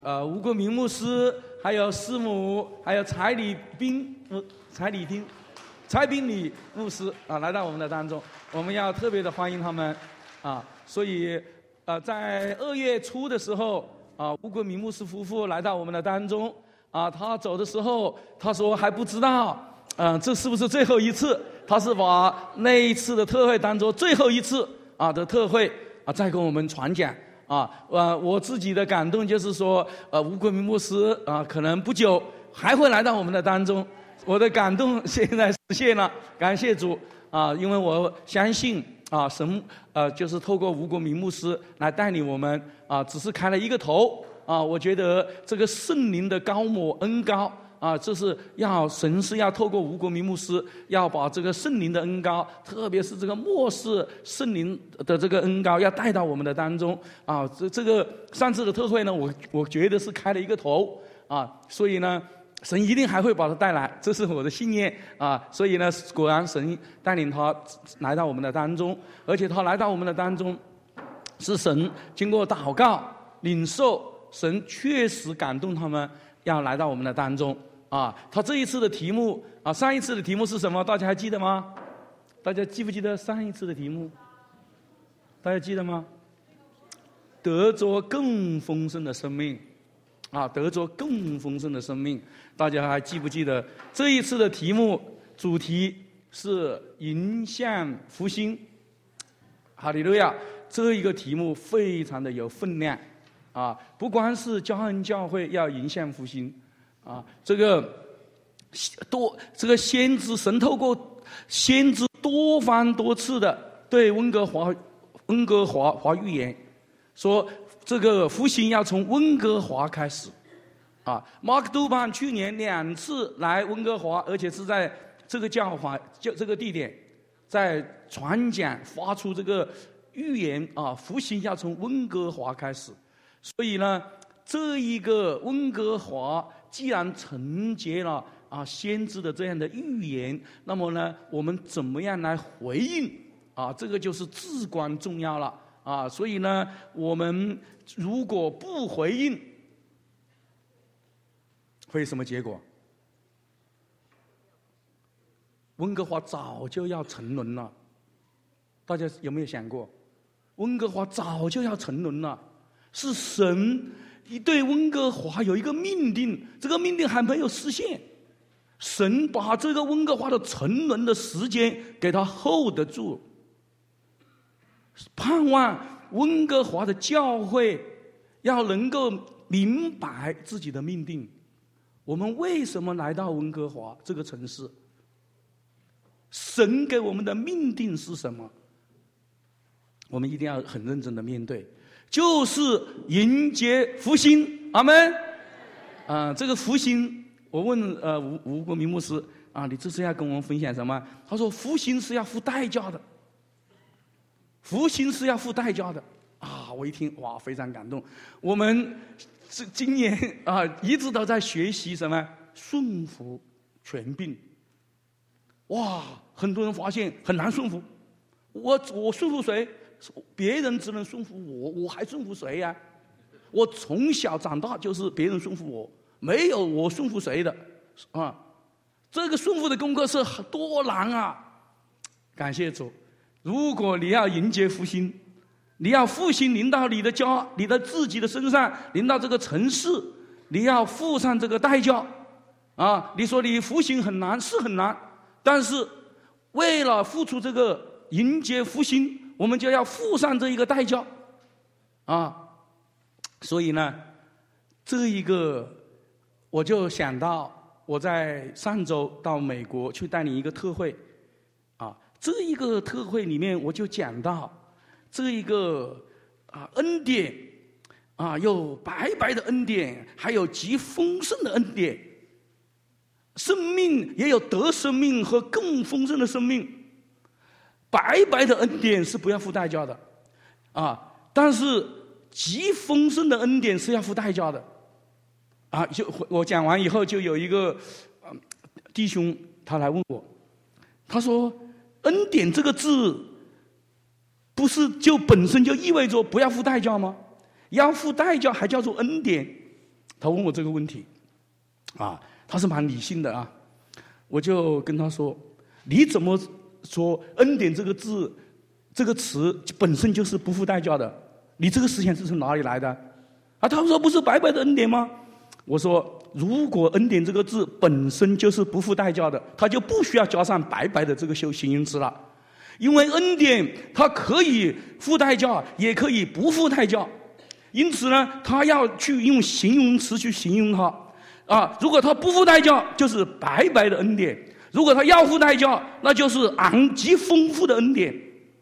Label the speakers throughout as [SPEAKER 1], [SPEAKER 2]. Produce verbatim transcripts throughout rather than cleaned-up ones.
[SPEAKER 1] 呃，吴国明牧师，还有师母，还有柴礼宾牧、柴礼宾、柴宾礼牧师啊，来到我们的当中，我们要特别的欢迎他们啊。所以，呃，在二月初的时候啊，吴国明牧师夫妇来到我们的当中啊，他走的时候，他说还不知道，嗯、呃，这是不是最后一次？他是把那一次的特会当作最后一次啊的特会啊，再跟我们传讲。啊，呃，我自己的感动就是说，呃，吴国明牧师啊，可能不久还会来到我们的当中。我的感动现在实现了，感谢主啊！因为我相信啊，神呃，就是透过吴国明牧师来带领我们啊，只是开了一个头啊。我觉得这个圣灵的高抹恩膏啊，这是要神是要透过吴国明牧师，要把这个圣灵的恩膏，特别是这个末世圣灵的这个恩膏，要带到我们的当中啊。这这个上次的特会呢，我我觉得是开了一个头啊，所以呢，神一定还会把它带来，这是我的信念啊。所以呢，果然神带领他来到我们的当中，而且他来到我们的当中，是神经过祷告领受，神确实感动他们要来到我们的当中。啊，他这一次的题目啊，上一次的题目是什么？大家还记得吗？大家记不记得上一次的题目？大家记得吗？得着更丰盛的生命，啊，得着更丰盛的生命，大家还记不记得？这一次的题目主题是迎向复兴。哈利路亚！这一个题目非常的有分量，啊，不光是教恩教会要迎向复兴。啊，这个多这个先知神透过先知多方多次的对温哥华温哥华华预言，说这个复兴要从温哥华开始。啊，马克杜邦去年两次来温哥华，而且是在这个教华就这个地点，在传讲发出这个预言啊，复兴要从温哥华开始。所以呢，这一个温哥华既然承接了啊先知的这样的预言，那么呢，我们怎么样来回应啊？这个就是至关重要了啊！所以呢，我们如果不回应，会什么结果？温哥华早就要沉沦了，大家有没有想过？温哥华早就要沉沦了，是神对温哥华有一个命定，这个命定还没有实现，神把这个温哥华的沉沦的时间给他 hold 得住，盼望温哥华的教会要能够明白自己的命定。我们为什么来到温哥华这个城市？神给我们的命定是什么？我们一定要很认真的面对，就是迎接复兴。阿们。啊、呃，这个复兴，我问呃吴吴国明牧师啊，你这是要跟我们分享什么？他说复兴是要付代价的，复兴是要付代价的啊！我一听哇，非常感动。我们这今年啊，一直都在学习什么顺服权柄。哇，很多人发现很难顺服。我我顺服谁？别人只能顺服我，我还顺服谁呀？我从小长大就是别人顺服我，没有我顺服谁的啊！这个顺服的功课是多难啊！感谢主，如果你要迎接复兴，你要复兴临到你的家、你的自己的身上，临到这个城市，你要付上这个代价啊！你说你复兴很难，是很难，但是为了付出这个迎接复兴，我们就要付上这一个代价啊！所以呢，这一个我就想到，我在上周到美国去带领一个特会啊，这一个特会里面我就讲到这一个啊恩典啊，有白白的恩典，还有极丰盛的恩典，生命也有得生命和更丰盛的生命。白白的恩典是不要付代价的啊，但是极丰盛的恩典是要付代价的啊！就我讲完以后，就有一个、呃、弟兄他来问我，他说：“恩典这个字，不是就本身就意味着不要付代价吗？要付代价还叫做恩典他问我这个问题，啊，他是蛮理性的啊，我就跟他说，你怎么说恩典这个字这个词本身就是不付代价的？你这个思想是从哪里来的？啊，他说不是白白的恩典吗？我说，如果恩典这个字本身就是不付代价的，他就不需要加上白白的这个修形容词了，因为恩典它可以付代价，也可以不付代价，因此呢，他要去用形容词去形容它。啊，如果他不付代价，就是白白的恩典；如果他要付代价，那就是昂极丰富的恩典。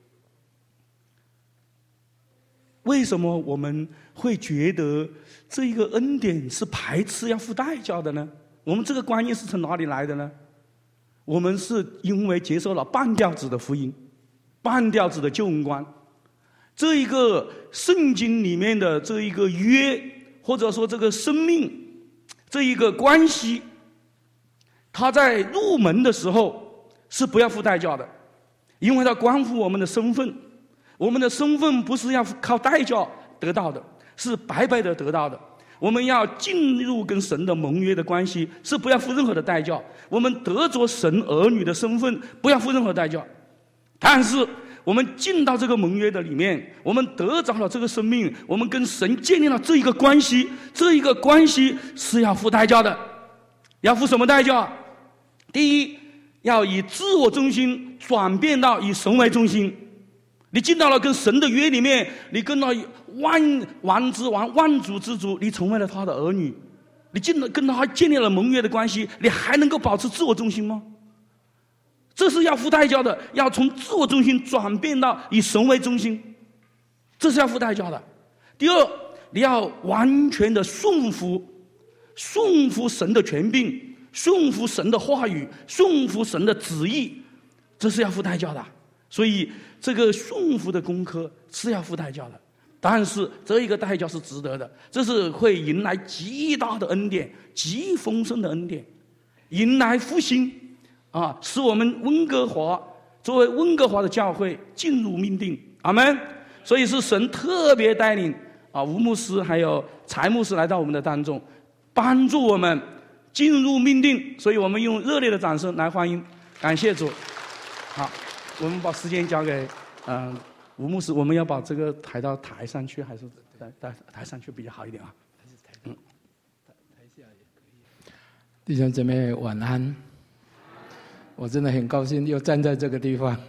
[SPEAKER 1] 为什么我们会觉得这一个恩典是排斥要付代价的呢？我们这个观念是从哪里来的呢？我们是因为接受了半吊子的福音，半吊子的救恩观，这一个圣经里面的这一个约，或者说这个生命，这一个关系，他在入门的时候是不要付代价的，因为它关乎我们的身份。我们的身份不是要靠代价得到的，是白白的得到的。我们要进入跟神的盟约的关系，是不要付任何的代价。我们得着神儿女的身份，不要付任何代价。但是我们进到这个盟约的里面，我们得着了这个生命，我们跟神建立了这一个关系，这一个关系是要付代价的。要付什么代价？第一，要以自我中心转变到以神为中心。你进到了跟神的约里面，你跟了万王之王、万主之主，你成为了他的儿女，你进了跟他建立了盟约的关系，你还能够保持自我中心吗？这是要付代价的，要从自我中心转变到以神为中心，这是要付代价的。第二，你要完全的顺服，顺服神的权柄，顺服神的话语，顺服神的旨意，这是要付代价的。所以这个顺服的功课是要付代价的，但是这一个代价是值得的，这是会迎来极大的恩典，极丰盛的恩典，迎来复兴啊，使我们温哥华作为温哥华的教会进入命定。阿们。所以是神特别带领啊吴牧师还有柴牧师来到我们的当中，帮助我们进入命定。所以我们用热烈的掌声来欢迎，感谢主。好，我们把时间交给嗯、呃、吴牧师，我们要把这个抬到台上去，还是带带台上去比较好一点啊？嗯，
[SPEAKER 2] 台下也可以。弟兄姊妹晚安，我真的很高兴又站在这个地方。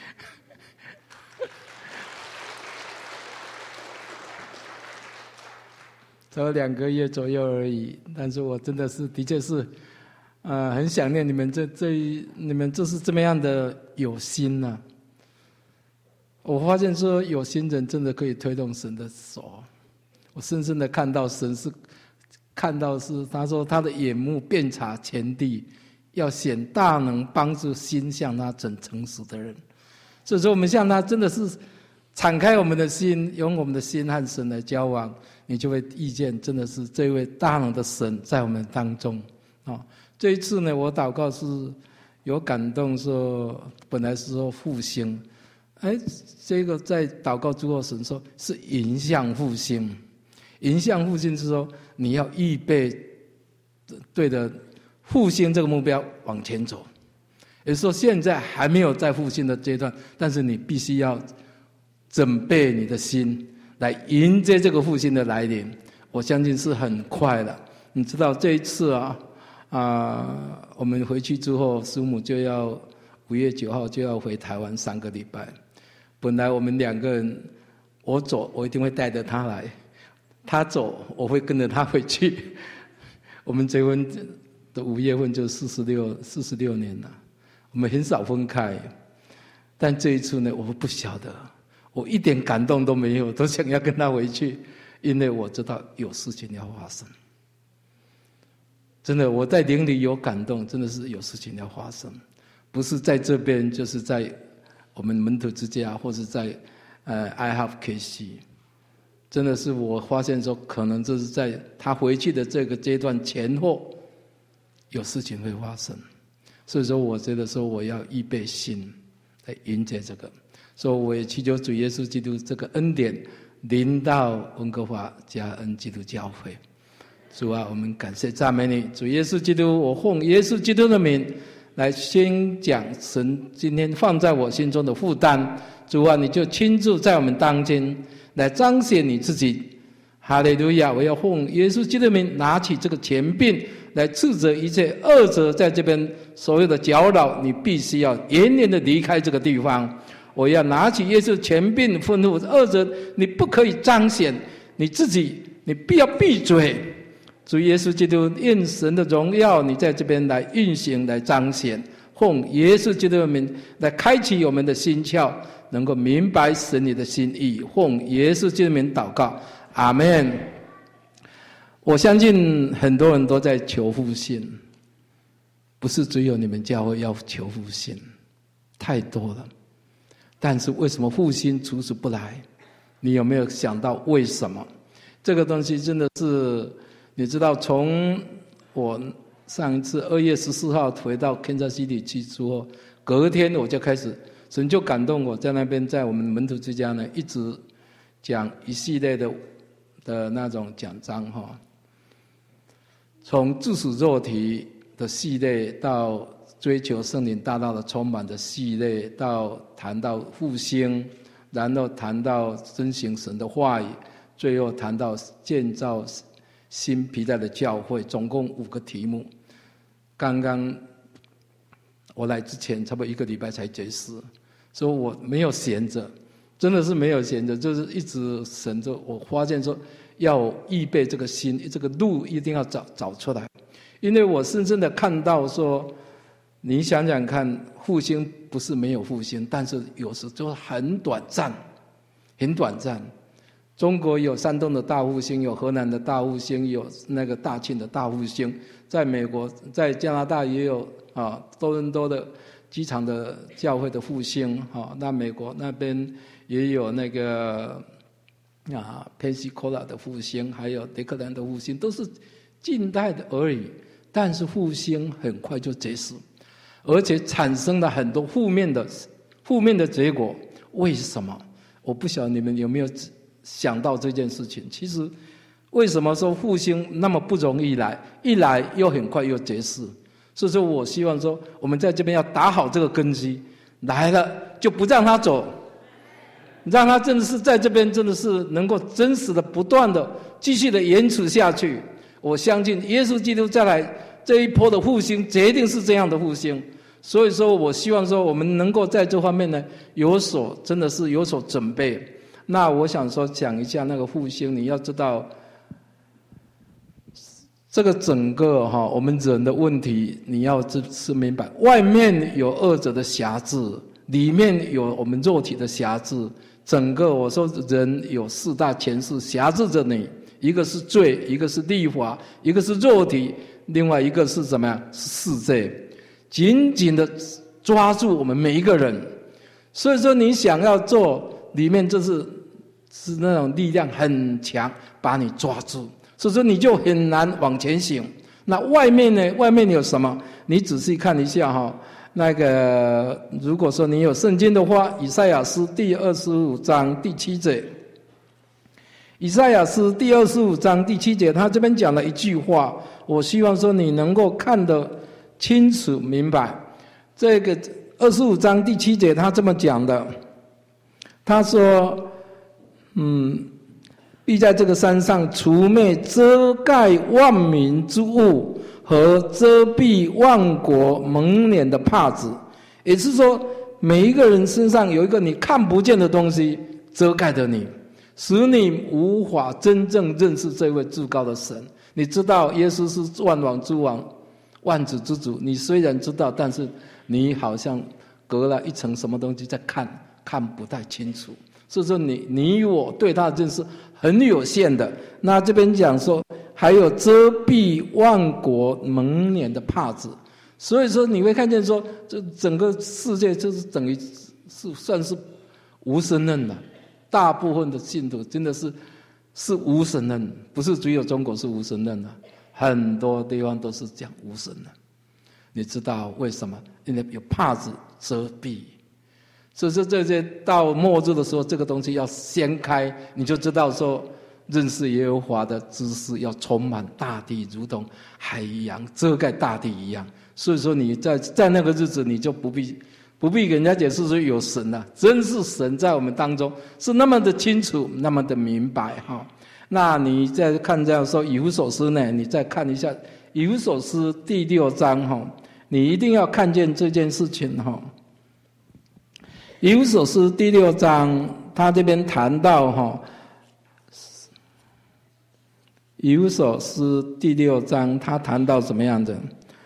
[SPEAKER 2] 才有两个月左右而已，但是我真的是的确是，呃，很想念你们这这你们就是这么样的有心呐、啊。我发现说有心人真的可以推动神的手，我深深的看到神是看到是他说他的眼目遍察前地，要显大能帮助心向他整诚实的人。所以说我们向他真的是敞开我们的心，用我们的心和神来交往，你就会遇见真的是这位大能的神在我们当中。哦，这一次呢，我祷告是有感动说，本来是说复兴，哎，这个在祷告之后，神说是迎向复兴。迎向复兴是说你要预备对着复兴这个目标往前走。也就是说现在还没有在复兴的阶段，但是你必须要准备你的心来迎接这个复兴的来临。我相信是很快的。你知道这一次啊啊、呃，我们回去之后，师母就要五月九号就要回台湾三个礼拜。本来我们两个人，我走我一定会带着他来，他走我会跟着他回去。我们结婚的五月份就四十六四十六年了，我们很少分开。但这一次呢，我不晓得，我一点感动都没有，都想要跟他回去，因为我知道有事情要发生。真的，我在灵里有感动，真的是有事情要发生，不是在这边，就是在我们门徒之家，或是在呃 I Have K C。真的是我发现说，可能就是在他回去的这个阶段前后，有事情会发生。所以说，我觉得说我要预备心来迎接这个。所以我也祈求主耶稣基督这个恩典临到温哥华嘉恩基督教会， 主啊，我们感谢赞美你，主耶稣基督，我奉耶稣基督的名来宣讲神今天放在我心中的负担。主啊，你就亲自在我们当间来彰显你自己。哈利路亚！我要奉耶稣基督的名拿起这个权柄来斥责一切恶者在这边所有的搅扰，你必须要远远的离开这个地方。我要拿起耶稣权柄吩咐恶者，你不可以彰显你自己，你必要闭嘴。主耶稣基督，愿神的荣耀你在这边来运行来彰显，奉耶稣基督的名来开启我们的心窍，能够明白神你的心意。奉耶稣基督的名祷告，阿们。我相信很多人都在求复兴，不是只有你们教会要求复兴，太多了。但是为什么复兴迟迟不来？你有没有想到为什么？这个东西真的是，你知道，从我上一次二月十四号回到 Kansas City 去之后，隔天我就开始，神就感动我，在那边在我们门徒之家呢，一直讲一系列的的那种讲章哈，从致死肉体的系列到追求圣灵大道的充满的系列，到谈到复兴，然后谈到遵行神的话语，最后谈到建造新皮带的教会，总共五个题目。刚刚我来之前差不多一个礼拜才结识，所以我没有闲着，真的是没有闲着，就是一直神着。我发现说要预备这个心，这个路一定要找找出来，因为我深深的看到说，你想想看，复兴不是没有复兴，但是有时就很短暂，很短暂。中国有山东的大复兴，有河南的大复兴，有那个大庆的大复兴，在美国，在加拿大也有啊，多伦多的机场的教会的复兴啊，那美国那边也有那个啊 Pensacola 的复兴，还有德克兰的复兴，都是近代的而已。但是复兴很快就结束，而且产生了很多负面的负面的结果。为什么？我不晓得你们有没有想到这件事情。其实为什么说复兴那么不容易来，一来又很快又结束？所以说我希望说我们在这边要打好这个根基，来了就不让他走，让他真的是在这边真的是能够真实的不断的继续的延迟下去。我相信耶稣基督再来这一波的复兴决定是这样的复兴。所以说我希望说我们能够在这方面呢有所真的是有所准备。那我想说讲一下那个复兴，你要知道这个整个哈我们人的问题，你要是明白，外面有恶者的辖制，里面有我们肉体的辖制。整个我说人有四大权势辖制着你，一个是罪，一个是律法，一个是肉体，另外一个是什么呀？是世界，紧紧的抓住我们每一个人。所以说你想要做，里面就是是那种力量很强把你抓住，所以说你就很难往前行。那外面呢？外面有什么？你仔细看一下哈。那个如果说你有圣经的话，以赛亚书第二十五章第七节，以赛亚书第二十五章第七节，他这边讲了一句话，我希望说你能够看得清楚明白。这个二十五章第七节他这么讲的，他说嗯，必在这个山上除灭遮盖万民之物和遮蔽万国蒙脸的帕子。也就是说每一个人身上有一个你看不见的东西遮盖着你，使你无法真正认识这位至高的神。你知道耶稣是万王之王，万子之主，你虽然知道，但是你好像隔了一层什么东西在看，看不太清楚。所以说你你我对他的认识很有限的。那这边讲说还有遮蔽万国蒙脸的帕子，所以说你会看见说这整个世界就是等于是算是无神论了。大部分的信徒真的是是无神论，不是只有中国是无神论的，很多地方都是讲无神论。你知道为什么？因为有帕子遮蔽。所以说这些到末日的时候，这个东西要掀开，你就知道说认识耶和华的知识要充满大地，如同海洋遮盖大地一样。所以说你在在那个日子，你就不必不必给人家解释说有神了、啊，真是神在我们当中是那么的清楚，那么的明白哈。那你再看这样说以弗所书呢，你再看一下以弗所书第六章哈，你一定要看见这件事情哈。以弗所书第六章，他这边谈到哈。以弗所书第六章，他谈到什么样的？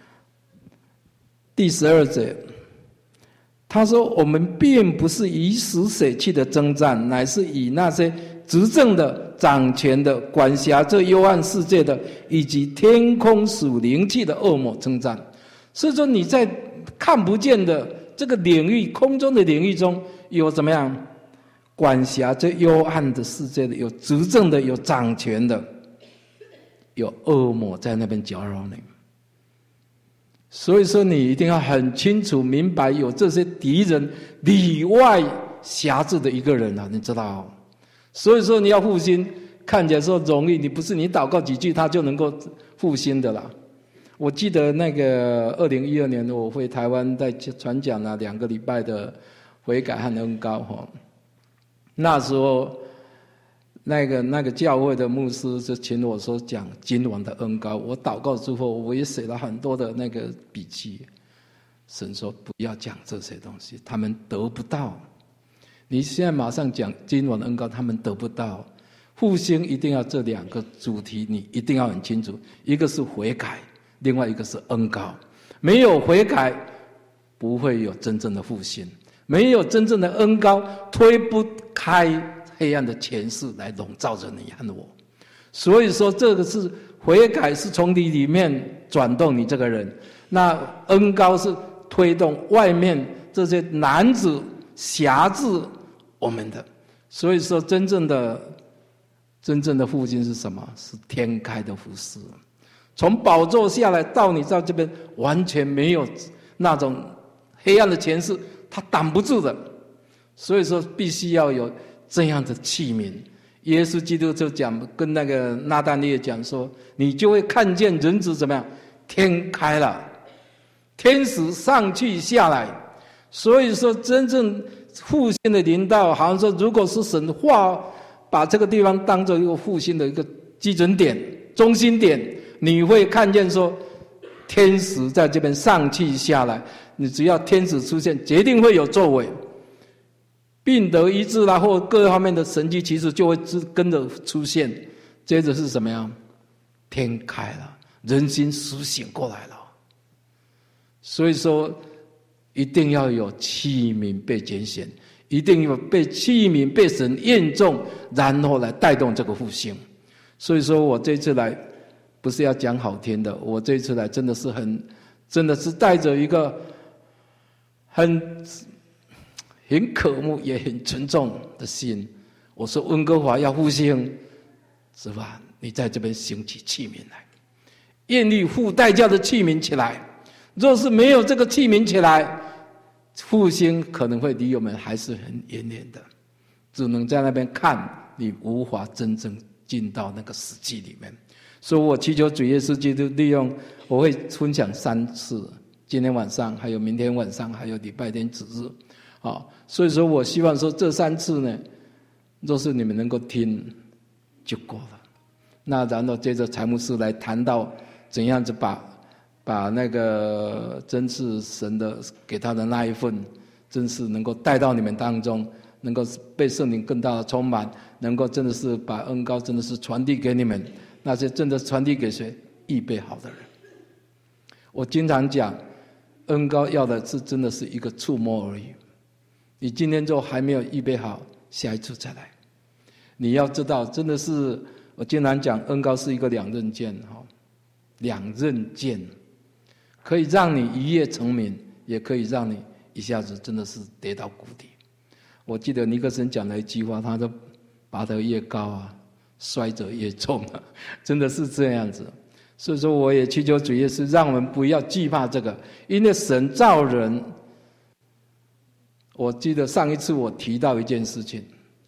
[SPEAKER 2] 第十二节，他说：“我们并不是以死舍气的征战，乃是以那些执政的、掌权的、管辖这幽暗世界的，以及天空属灵气的恶魔征战。”所以说，你在看不见的这个领域、空中的领域中有怎么样？管辖这幽暗的世界的，有执政的，有掌权的。有恶魔在那边搅扰你，所以说你一定要很清楚明白，有这些敌人里外辖制的一个人啊，你知道？所以说你要复兴，看起来说容易，你不是你祷告几句他就能够复兴的啦。我记得那个二零一二年我回台湾在传讲了两个礼拜的悔改和恩膏哈，那时候。那个那个教会的牧师就请我说讲今晚的恩膏，我祷告之后，我也写了很多的那个笔记。神说不要讲这些东西，他们得不到。你现在马上讲今晚的恩膏，他们得不到。复兴一定要这两个主题，你一定要很清楚，一个是悔改，另外一个是恩膏。没有悔改，不会有真正的复兴；没有真正的恩膏，推不开。黑暗的权势来笼罩着你和我，所以说这个是悔改，是从你里面转动你这个人。那恩膏是推动外面这些男子辖制我们的。所以说，真正的真正的复兴是什么？是天开的服事。从宝座下来到你到这边，完全没有那种黑暗的权势，他挡不住的。所以说，必须要有。这样的器皿，耶稣基督就讲跟那个拿但业讲说，你就会看见人子怎么样，天开了，天使上去下来。所以说，真正复兴的临到，好像说，如果是神话，把这个地方当作一个复兴的一个基准点、中心点，你会看见说，天使在这边上去下来，你只要天使出现，决定会有作为。病得医治啦，或各方面的神迹奇事就会跟着出现。接着是什么样？天开了，人心苏醒过来了。所以说，一定要有器皿被拣选，一定要被器皿被神验中，然后来带动这个复兴。所以说我这次来，不是要讲好听的，我这次来真的是很，真的是带着一个很。很渴慕也很沉重的心，我说温哥华要复兴，是吧？你在这边兴起器皿来，愿意付代价的器皿起来。若是没有这个器皿起来，复兴可能会离我们还是很远远的，只能在那边看，你无法真正进到那个实际里面。所以我祈求主耶稣基督利用，我会分享三次，今天晚上，还有明天晚上，还有礼拜天子日。好，所以说我希望说这三次呢，若是你们能够听就够了。那然后接着财牧师来谈到怎样子把把那个真是神的给他的那一份，真是能够带到你们当中，能够被圣灵更大的充满，能够真的是把恩膏真的是传递给你们，那些真的传递给谁？预备好的人。我经常讲，恩膏要的是真的是一个触摸而已。你今天就还没有预备好，下一次再来。你要知道，真的是我经常讲，恩膏是一个两刃剑，哈，两刃剑，可以让你一夜成名，也可以让你一下子真的是跌到谷底。我记得尼克森讲了一句话，他说：“拔得越高啊，摔者越重啊，真的是这样子。”所以说，我也祈求主耶稣，让我们不要惧怕这个，因为神造人。我记得上一次我提到一件事情，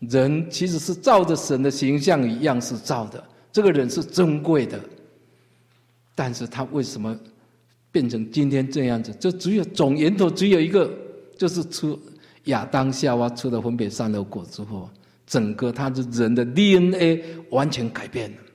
[SPEAKER 2] 人其实是照着神的形象与样式造的，这个人是珍贵的，但是他为什么变成今天这样子？这只有总源头只有一个，就是出亚当夏娃出了分别善恶果之后，整个他的人的 D N A 完全改变了。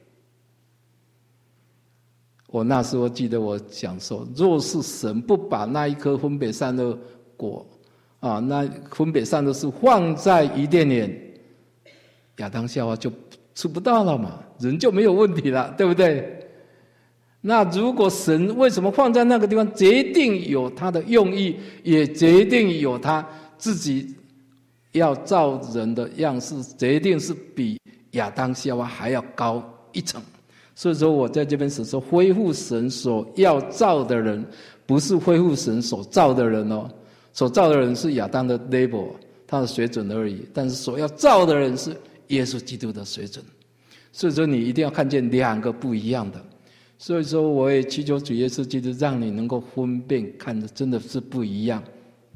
[SPEAKER 2] 我那时候记得我讲说，若是神不把那一颗分别善恶果啊，那分别善恶树放在伊甸园，亚当夏娃就吃不到了嘛，人就没有问题了，对不对？那如果神为什么放在那个地方，决定有他的用意，也决定有他自己要造人的样式，决定是比亚当夏娃还要高一层。所以说我在这边是说，恢复神所要造的人，不是恢复神所造的人哦。所造的人是亚当的 level， 他的水准而已，但是所要造的人是耶稣基督的水准。所以说你一定要看见两个不一样的。所以说我也祈求主耶稣基督让你能够分辨，看的真的是不一样。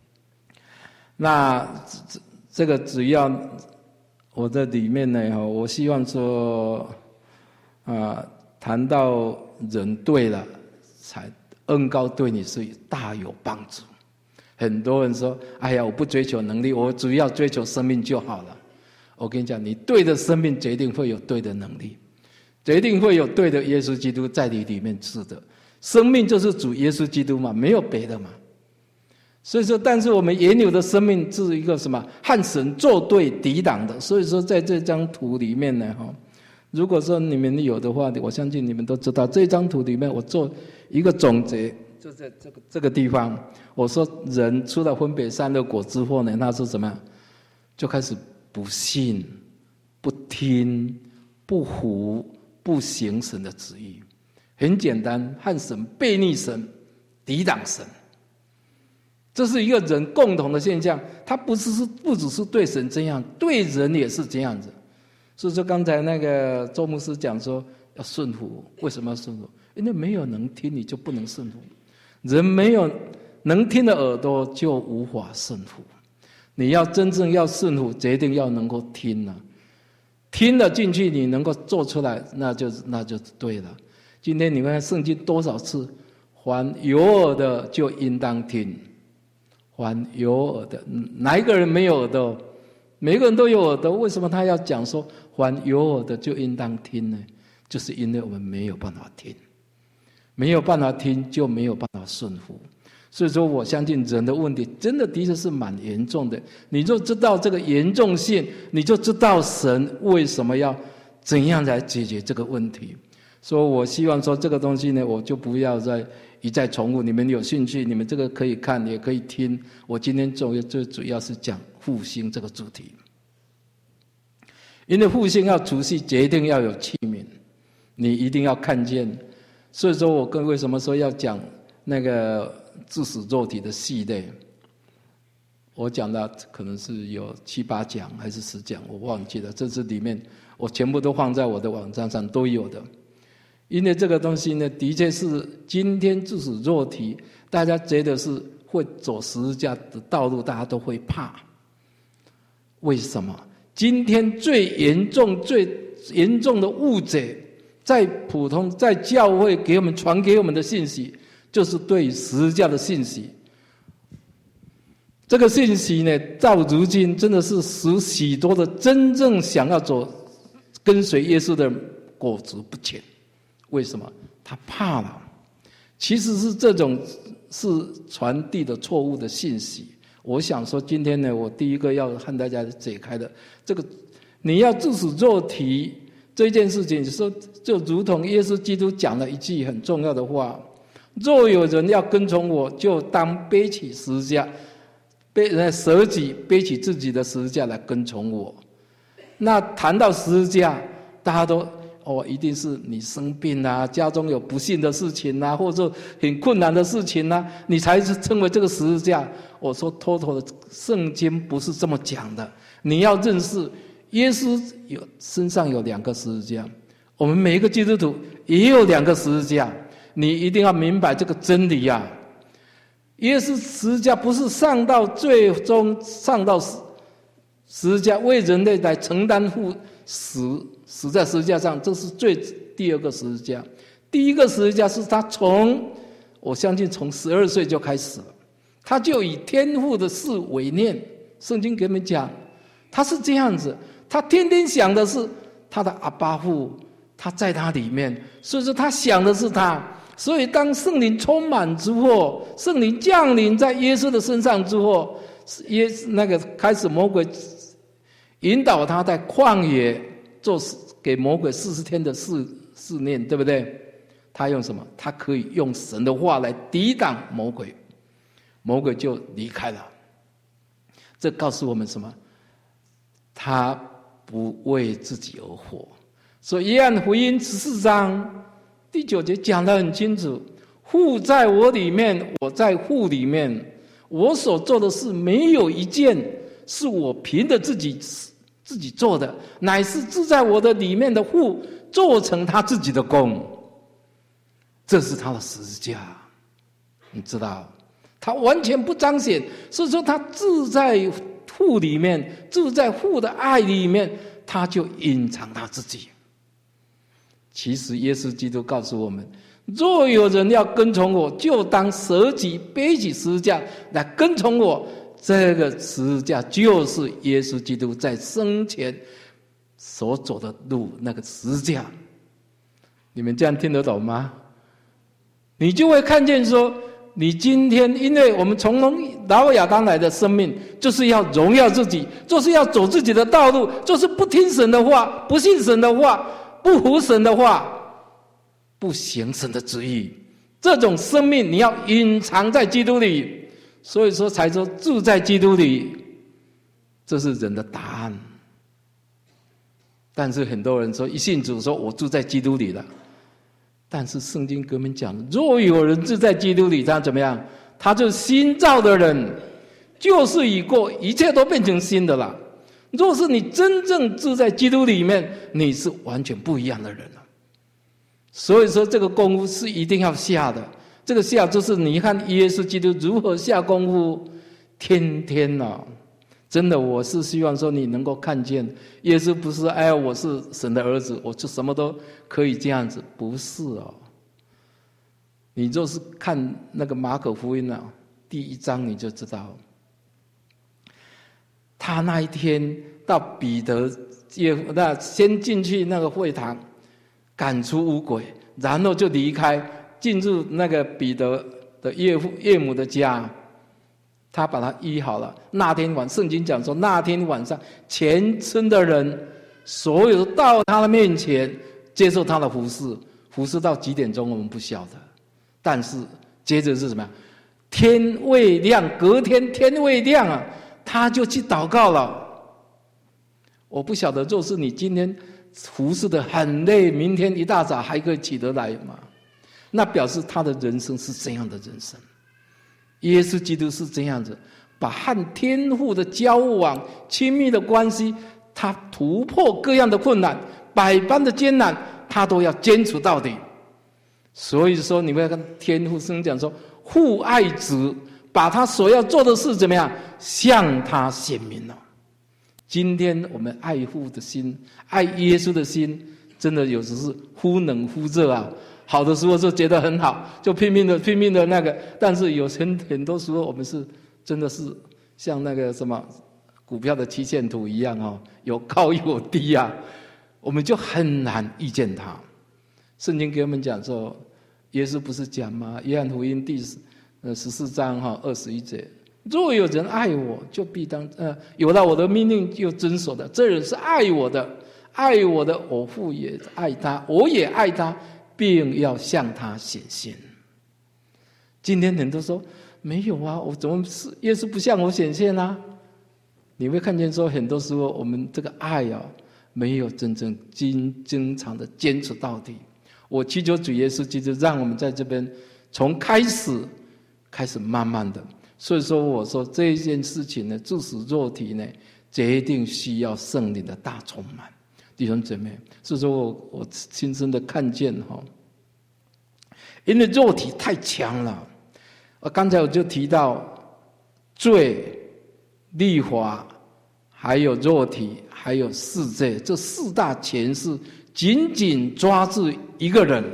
[SPEAKER 2] 那这这个只要我在里面呢，我希望说啊，谈到人对了，才恩膏对你是大有帮助。很多人说：“哎呀，我不追求能力，我主要追求生命就好了。”我跟你讲，你对的生命决定会有对的能力，决定会有对的耶稣基督在你里面是的。生命就是主耶稣基督嘛，没有别的嘛。所以说，但是我们原有的生命是一个什么？和神作对抵挡的。所以说，在这张图里面呢，哈，如果说你们有的话，我相信你们都知道，这张图里面我做一个总结，就在这个这个地方，我说人出了分别善恶果之后呢，他是什么样？就开始不信、不听、不服、不行神的旨意。很简单，和神背逆神，抵挡神。这是一个人共同的现象，他不是是不只是对神这样，对人也是这样子。所以说刚才那个周牧师讲说要顺服，为什么要顺服？因为没有能听，你就不能顺服。人没有能听的耳朵，就无法顺服。你要真正要顺服，决定要能够听啊，听了进去，你能够做出来，那就那就对了。今天你看圣经多少次，凡有耳的就应当听。凡有耳的，哪一个人没有耳朵？每个人都有耳朵，为什么他要讲说凡有耳的就应当听呢？就是因为我们没有办法听，没有办法听就没有办法顺服。所以说我相信人的问题真的的确是蛮严重的，你就知道这个严重性，你就知道神为什么要怎样来解决这个问题。所以我希望说这个东西呢，我就不要再一再重复，你们有兴趣，你们这个可以看也可以听。我今天主要最主要是讲复兴这个主题，因为复兴要除去，决定要有器皿，你一定要看见。所以说我跟为什么说要讲那个致死肉体的系列，我讲的可能是有七八讲还是十讲，我忘记了，这是里面我全部都放在我的网站上都有的。因为这个东西呢，的确是今天致死肉体，大家觉得是会走十字架的道路，大家都会怕。为什么？今天最严重、最严重的误解，在普通在教会给我们传给我们的信息，就是对十字架的信息。这个信息呢，到如今真的是使许多的真正想要走跟随耶稣的人裹足不前。为什么？他怕了。其实是这种是传递的错误的信息。我想说今天呢，我第一个要和大家解开的这个，你要致死肉体这件事情，说就如同耶稣基督讲了一句很重要的话：若有人要跟从我，就当背起十字架，背舍己背起自己的十字架来跟从我。那谈到十字架，大家都哦，一定是你生病啊，家中有不幸的事情啊，或者很困难的事情啊，你才是称为这个十字架。我说妥妥的，圣经不是这么讲的。你要认识耶稣有身上有两个十字架，我们每一个基督徒也有两个十字架，你一定要明白这个真理啊。耶稣十字架不是上到最终上到十字架为人类来承担负死，死在十字架上，这是最第二个十字架。第一个十字架是他从，我相信从十二岁就开始了，他就以天父的事为念。圣经给我们讲，他是这样子，他天天想的是他的阿爸父，他在他里面，所以说他想的是他。所以当圣灵充满之后，圣灵降临在耶稣的身上之后，耶那个开始魔鬼引导他在旷野做给魔鬼四十天的试试炼，对不对？他用什么？他可以用神的话来抵挡魔鬼，魔鬼就离开了。这告诉我们什么？他不为自己而活。所以约翰福音十四章第九节讲得很清楚，父在我里面，我在父里面，我所做的事没有一件是我凭着自己自己做的，乃是住在我的里面的父做成他自己的功。这是他的十字架，你知道，他完全不彰显，所以说他住在父里面，住在父的爱里面，他就隐藏他自己。其实耶稣基督告诉我们，若有人要跟从我，就当舍己背起十字架来跟从我。这个十字架就是耶稣基督在生前所走的路，那个十字架。你们这样听得懂吗？你就会看见说，你今天因为我们从老亚当来的生命，就是要荣耀自己，就是要走自己的道路，就是不听神的话，不信神的话，不服神的话，不行神的旨意。这种生命你要隐藏在基督里，所以说才说住在基督里，这是人的答案。但是很多人说一信主说我住在基督里了，但是圣经给我们讲，若有人住在基督里，他怎么样？他就是新造的人，旧事已过，一切都变成新的了。若是你真正住在基督里面，你是完全不一样的人了。所以说这个功夫是一定要下的，这个下就是你看耶稣基督如何下功夫，天天啊，真的我是希望说你能够看见耶稣不是哎我是神的儿子，我就什么都可以这样子，不是哦。你就是看那个马可福音啊，第一章你就知道，他那一天到彼得也那先进去那个会堂赶出污鬼，然后就离开进入那个彼得的岳父岳母的家，他把他医好了。那天晚圣经讲说，那天晚上全村的人所有到他的面前接受他的服侍，服侍到几点钟我们不晓得，但是接着是什么呀？天未亮，隔天天未亮啊，他就去祷告了。我不晓得，若是你今天服侍的很累，明天一大早还可以起得来吗？那表示他的人生是这样的人生。耶稣基督是这样子，把和天父的交往、亲密的关系，他突破各样的困难、百般的艰难，他都要坚持到底。所以说，你们要跟天父生讲说，父爱子，把他所要做的事怎么样，向他显明了。今天我们爱父的心，爱耶稣的心，真的有时是忽冷忽热啊。好的时候就觉得很好，就拼命的拼命的那个，但是有很很多时候我们是真的是像那个什么股票的期线图一样哦，有高有低啊，我们就很难遇见他。圣经给我们讲说，耶稣不是讲吗？约翰福音第十呃十四章哈二十一节，若有人爱我，就必当呃有了我的命令就遵守的，这人是爱我的，爱我的，我父也爱他，我也爱他，并要向他显现。今天人都说没有啊，我怎么是耶稣不向我显现啊？你会看见说，很多时候我们这个爱啊，没有真正经经常的坚持到底。我祈求主耶稣基督让我们在这边从开始开始慢慢的。所以说我说这一件事情呢，致死肉体呢，决定需要圣灵的大充满。弟兄姊妹，所以说我我亲身的看见哈，因为肉体太强了。我刚才我就提到罪、律法， 还有肉体，还有世界，这四大权势紧紧抓住一个人。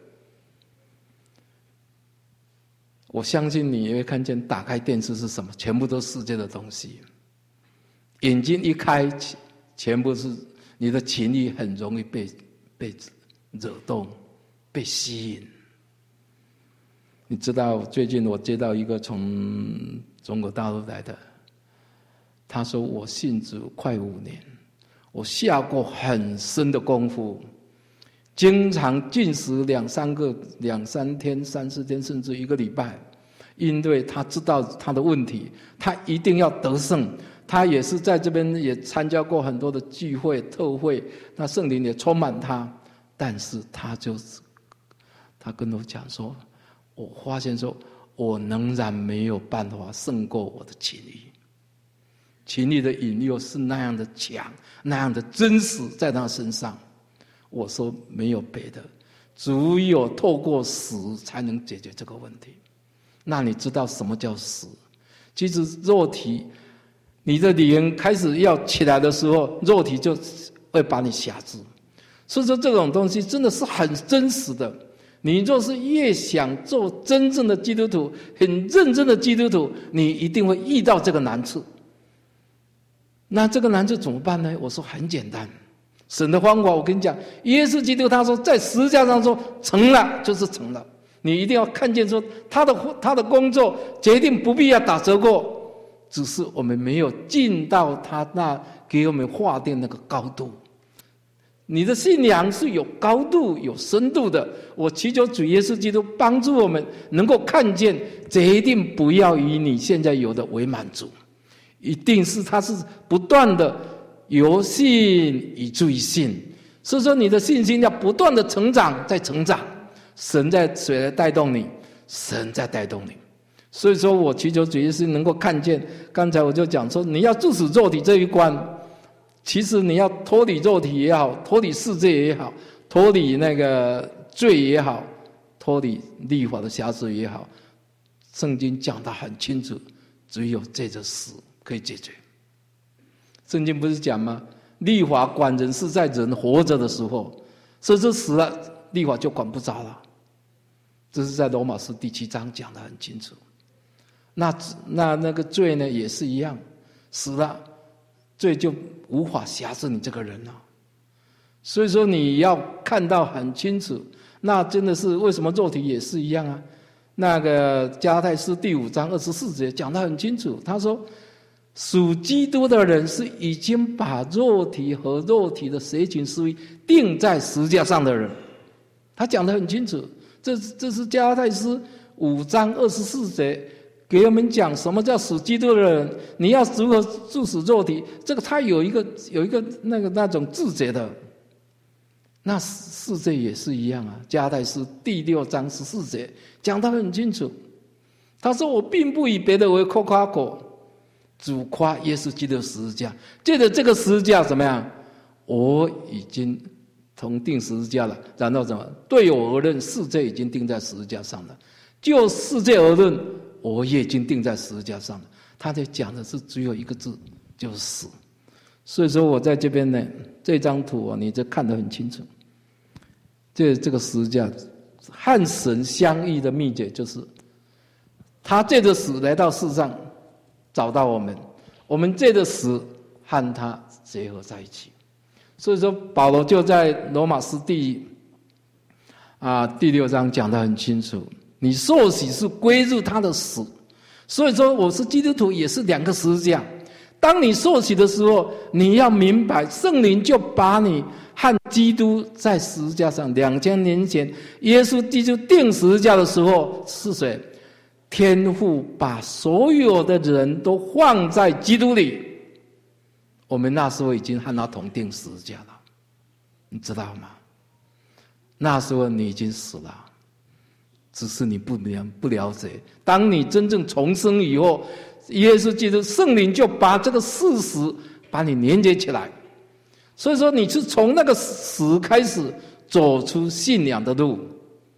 [SPEAKER 2] 我相信你也会看见，打开电视是什么？全部都是世界的东西。眼睛一开，全部是你的情欲，很容易被被惹动，被吸引。你知道，最近我接到一个从中国大陆来的，他说我信主快五年，我下过很深的功夫，经常禁食两三个、两三天、三四天，甚至一个礼拜，因为他知道他的问题，他一定要得胜。他也是在这边也参加过很多的聚会、特会，那圣灵也充满他，但是他就是他跟我讲说，我发现说我仍然没有办法胜过我的情欲，情欲的引诱是那样的强，那样的真实在他身上。我说没有别的，只有透过死才能解决这个问题。那你知道什么叫死？其实肉体，你的灵开始要起来的时候，肉体就会把你辖制。所以说这种东西真的是很真实的。你若是越想做真正的基督徒，很认真的基督徒，你一定会遇到这个难处。那这个难处怎么办呢？我说很简单，神的方法我跟你讲，耶稣基督他说在十字架上说成了就是成了。你一定要看见说他的他的工作决定不必要打折扣，只是我们没有进到他那给我们划定那个高度。你的信仰是有高度有深度的，我祈求主耶稣基督帮助我们能够看见，决定不要以你现在有的为满足，一定是他是不断的由信以至于信。所以说你的信心要不断的成长，在成长，神在谁来带动你？神在带动你。所以说我祈求主耶稣能够看见，刚才我就讲说，你要治死肉体这一关，其实你要脱离肉体也好，脱离世界也好，脱离那个罪也好，脱离律法的辖制也好，圣经讲得很清楚，只有这个死可以解决。圣经不是讲吗？律法管人是在人活着的时候，所以说死了，律法就管不着了。这是在罗马书第七章讲得很清楚。那那那个罪呢，也是一样，死了，罪就无法辖制你这个人了。所以说你要看到很清楚，那真的是为什么肉体也是一样啊？那个加拉太书第五章二十四节讲得很清楚，他说属基督的人是已经把肉体和肉体的邪情私欲钉在十字架上的人，他讲得很清楚。这这是加拉太书五章二十四节给我们讲什么叫属基督的人，你要如何治死肉体，这个他有一个有一个那个那种字节的。那世界也是一样啊，加拉太书第六章十四节讲得很清楚，他说我并不以别的为夸夸口，主夸耶稣基督的十字架，借着这个十字架怎么样，我已经同定十字架了。然后怎么对我而论，世界已经定在十字架上了，就世界而论，我也已经定在十字架上了。他在讲的是只有一个字，就是死。所以说我在这边呢，这张图啊，你就看得很清楚。这这个十字架和神相遇的秘诀，就是他借着死来到世上找到我们，我们借着死和他结合在一起。所以说保罗就在罗马书第啊第六章讲得很清楚，你受洗是归入他的死。所以说我是基督徒也是两个十字架。当你受洗的时候，你要明白圣灵就把你和基督在十字架上，两千年前耶稣基督钉十字架的时候是谁？天父把所有的人都放在基督里，我们那时候已经和他同钉十字架了，你知道吗？那时候你已经死了，只是你不了不了解。当你真正重生以后，耶稣基督圣灵就把这个事实把你连接起来。所以说你是从那个死开始走出信仰的路，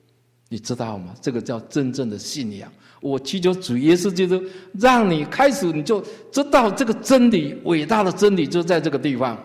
[SPEAKER 2] 你知道吗？这个叫真正的信仰。我祈求主耶稣基督让你开始，你就知道这个真理，伟大的真理就在这个地方。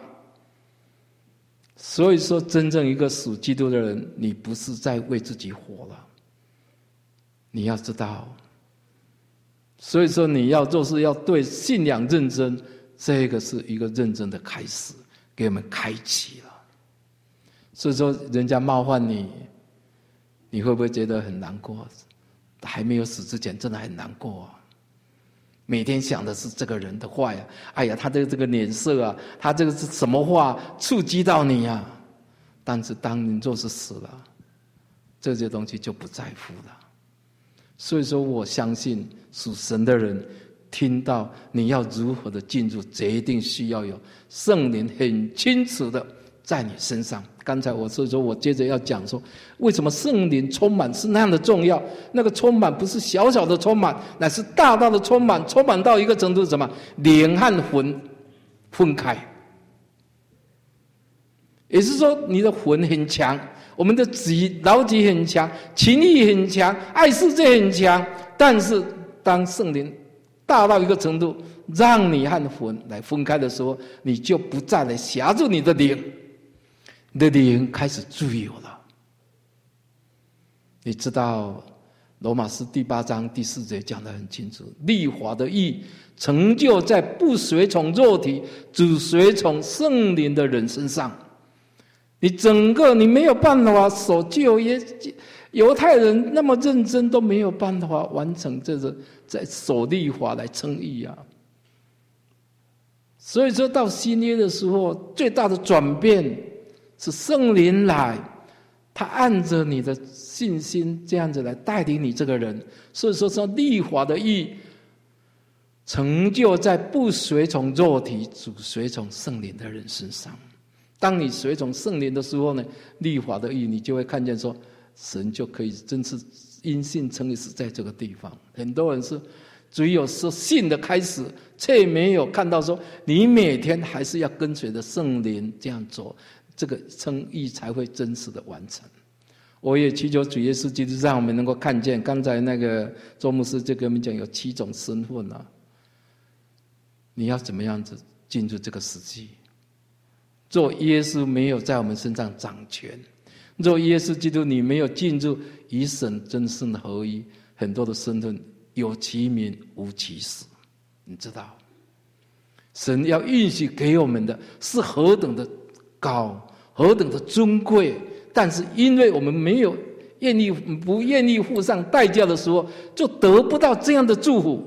[SPEAKER 2] 所以说，真正一个属基督的人，你不是在为自己活了，你要知道。所以说，你要做事要对信仰认真，这个是一个认真的开始，给我们开启了。所以说，人家冒犯你，你会不会觉得很难过？还没有死之前，真的很难过啊！每天想的是这个人的坏啊，哎呀，他的这个脸色啊，他这个是什么话触及到你啊？但是当你若是死了，这些东西就不在乎了。所以说，我相信属神的人，听到你要如何的进入，这一定需要有圣灵很清楚的在你身上。刚才我所以说我接着要讲说，为什么圣灵充满是那样的重要？那个充满不是小小的充满，乃是大大的充满，充满到一个程度，什么？灵和魂分开。也就是说，你的魂很强，我们的己脑脊很强，情欲很强，爱世界很强。但是当圣灵大到一个程度，让你和魂来分开的时候，你就不再来辖住你的灵。你的灵开始自由了。你知道罗马书第八章第四节讲得很清楚，律法的义成就在不随从肉体只随从圣灵的人身上。你整个你没有办法守旧约，犹太人那么认真都没有办法完成这个在守律法来称义啊。所以说到新约的时候，最大的转变是圣灵来，他按着你的信心这样子来带领你这个人。所以说说律法的义成就在不随从肉体只随从圣灵的人身上。当你随从圣灵的时候呢，律法的义你就会看见说，神就可以真是因信称义是在这个地方。很多人是只有是信的开始，却没有看到说你每天还是要跟随着圣灵这样做，这个称义才会真实的完成。我也祈求主耶稣基督让我们能够看见，刚才那个周牧师就跟我们讲有七种身份啊，你要怎么样子进入这个时期？若耶稣没有在我们身上掌权，若耶稣基督你没有进入与神真正的合一，很多的身份有其名无其实。你知道神要允许给我们的是何等的高，何等的尊贵，但是因为我们没有愿意不愿意付上代价的时候，就得不到这样的祝福。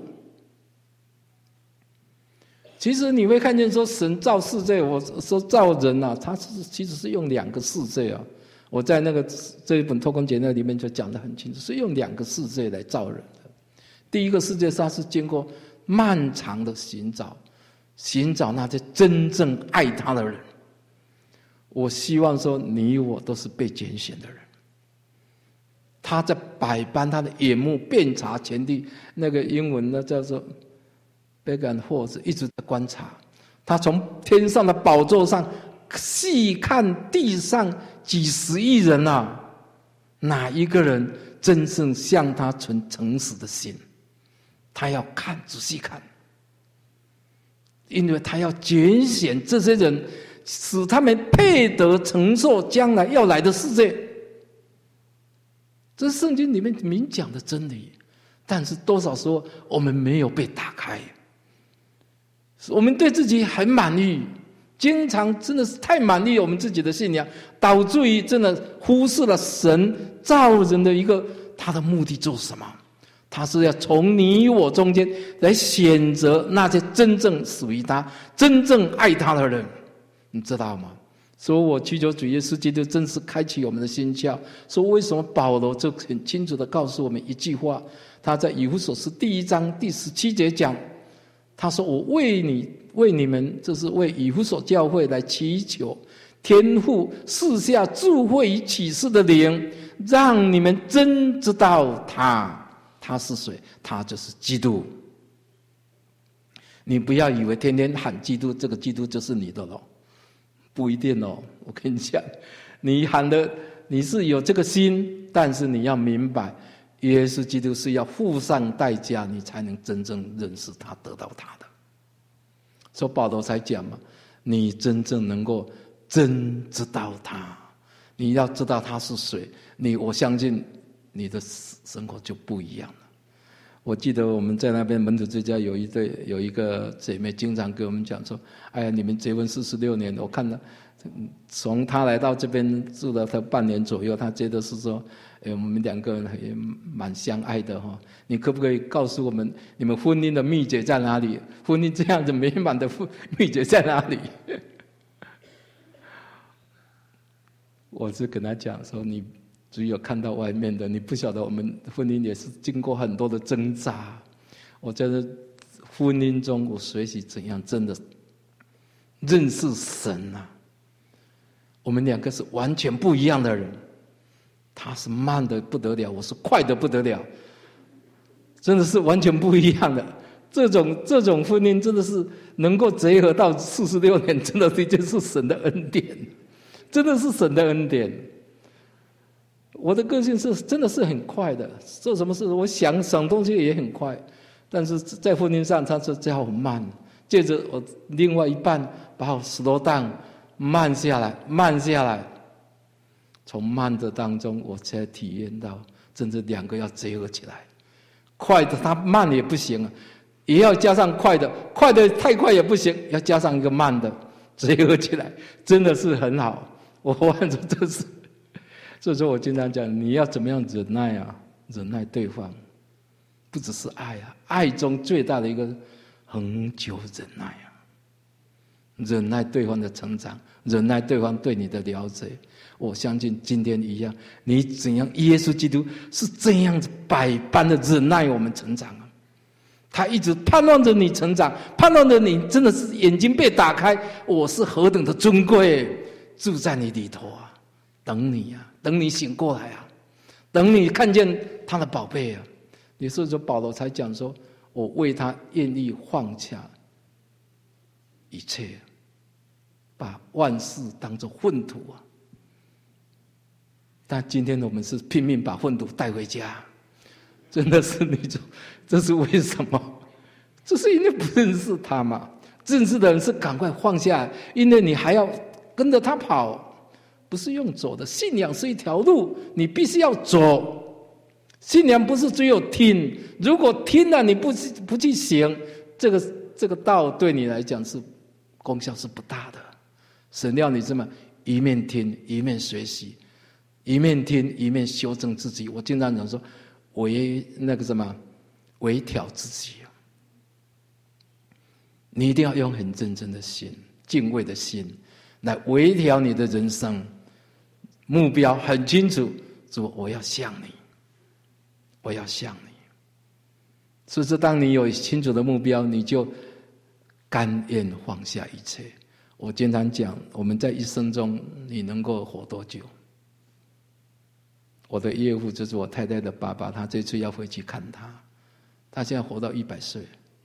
[SPEAKER 2] 其实你会看见说，神造世界，我说造人啊，他是其实是用两个世界啊。我在那个这一本托空解那里面就讲得很清楚，是用两个世界来造人的。第一个世界他是经过漫长的寻找，寻找那些真正爱他的人。我希望说，你我都是被拣选的人。他在百般他的眼目遍察全地，那个英文呢叫做 back and forth， 一直在观察。他从天上的宝座上细看地上几十亿人啊，哪一个人真正向他存诚实的心？他要看，仔细看，因为他要拣选这些人，使他们配得承受将来要来的世界。这是圣经里面明讲的真理，但是多少时候我们没有被打开，我们对自己很满意，经常真的是太满意我们自己的信仰，导致于真的忽视了神造人的一个他的目的做什么。他是要从你我中间来选择那些真正属于他、真正爱他的人，你知道吗？所以我祈求主耶稣基督真是开启我们的心窍。说为什么保罗就很清楚地告诉我们一句话，他在以弗所书第一章第十七节讲，他说我为你为你们，这是为以弗所教会来祈求天父赐下智慧与启示的灵，让你们真知道他他是谁？他就是基督。你不要以为天天喊基督，这个基督就是你的了，不一定哦。我跟你讲，你喊的你是有这个心，但是你要明白，耶稣基督是要付上代价，你才能真正认识他，得到他的。所以保罗才讲嘛，你真正能够真知道他，你要知道他是谁，你我相信你的生活就不一样了。我记得我们在那边门徒之家有一对有一个姐妹经常跟我们讲说，哎呀，你们结婚四十六年，我看到从她来到这边住了她半年左右，她觉得是说，哎，我们两个人也蛮相爱的哈。你可不可以告诉我们，你们婚姻的秘诀在哪里？婚姻这样子美满的秘诀在哪里？我是跟她讲说，你只有看到外面的，你不晓得我们婚姻也是经过很多的挣扎。我觉得婚姻中我学习怎样真的认识神啊。我们两个是完全不一样的人，他是慢的不得了，我是快的不得了，真的是完全不一样的。这种这种婚姻真的是能够结合到四十六年，真的的确是神的恩典，真的是神的恩典。我的个性是真的是很快的，做什么事我想想东西也很快，但是在婚姻上他是叫我慢，借着我另外一半把我 slow down 慢下来，慢下来，从慢的当中我才体验到真的两个要结合起来，快的他慢也不行啊，也要加上快的，快的太快也不行，要加上一个慢的结合起来，真的是很好。我发现这是。所以说我经常讲，你要怎么样忍耐啊？忍耐对方，不只是爱啊，爱中最大的一个恒久忍耐啊，忍耐对方的成长，忍耐对方对你的了解。我相信今天一样，你怎样，耶稣基督是这样子百般的忍耐我们成长啊。他一直盼望着你成长，盼望着你真的是眼睛被打开，我是何等的尊贵，住在你里头啊，等你啊。等你醒过来啊，等你看见他的宝贝啊，也是说保罗才讲说，我为他愿意放下一切，把万事当作粪土啊。但今天我们是拼命把粪土带回家，真的是你说这是为什么？这是因为不认识他嘛。认识的人是赶快放下，因为你还要跟着他跑。不是用走的，信仰是一条路，你必须要走。信仰不是只有听，如果听了你不不去行，这个这个道对你来讲是功效是不大的。神要你这么一面听一面学习，一面听一面修正自己。我经常讲说，微那个什么微调自己，你一定要用很认真的心、敬畏的心来微调你的人生。目标很清楚，说我要像你，我要像你。所以说，当你有清楚的目标，你就甘愿放下一切。我经常讲，我们在一生中，你能够活多久？我的岳父就是我太太的爸爸，他这次要回去看他，他现在活到一百岁，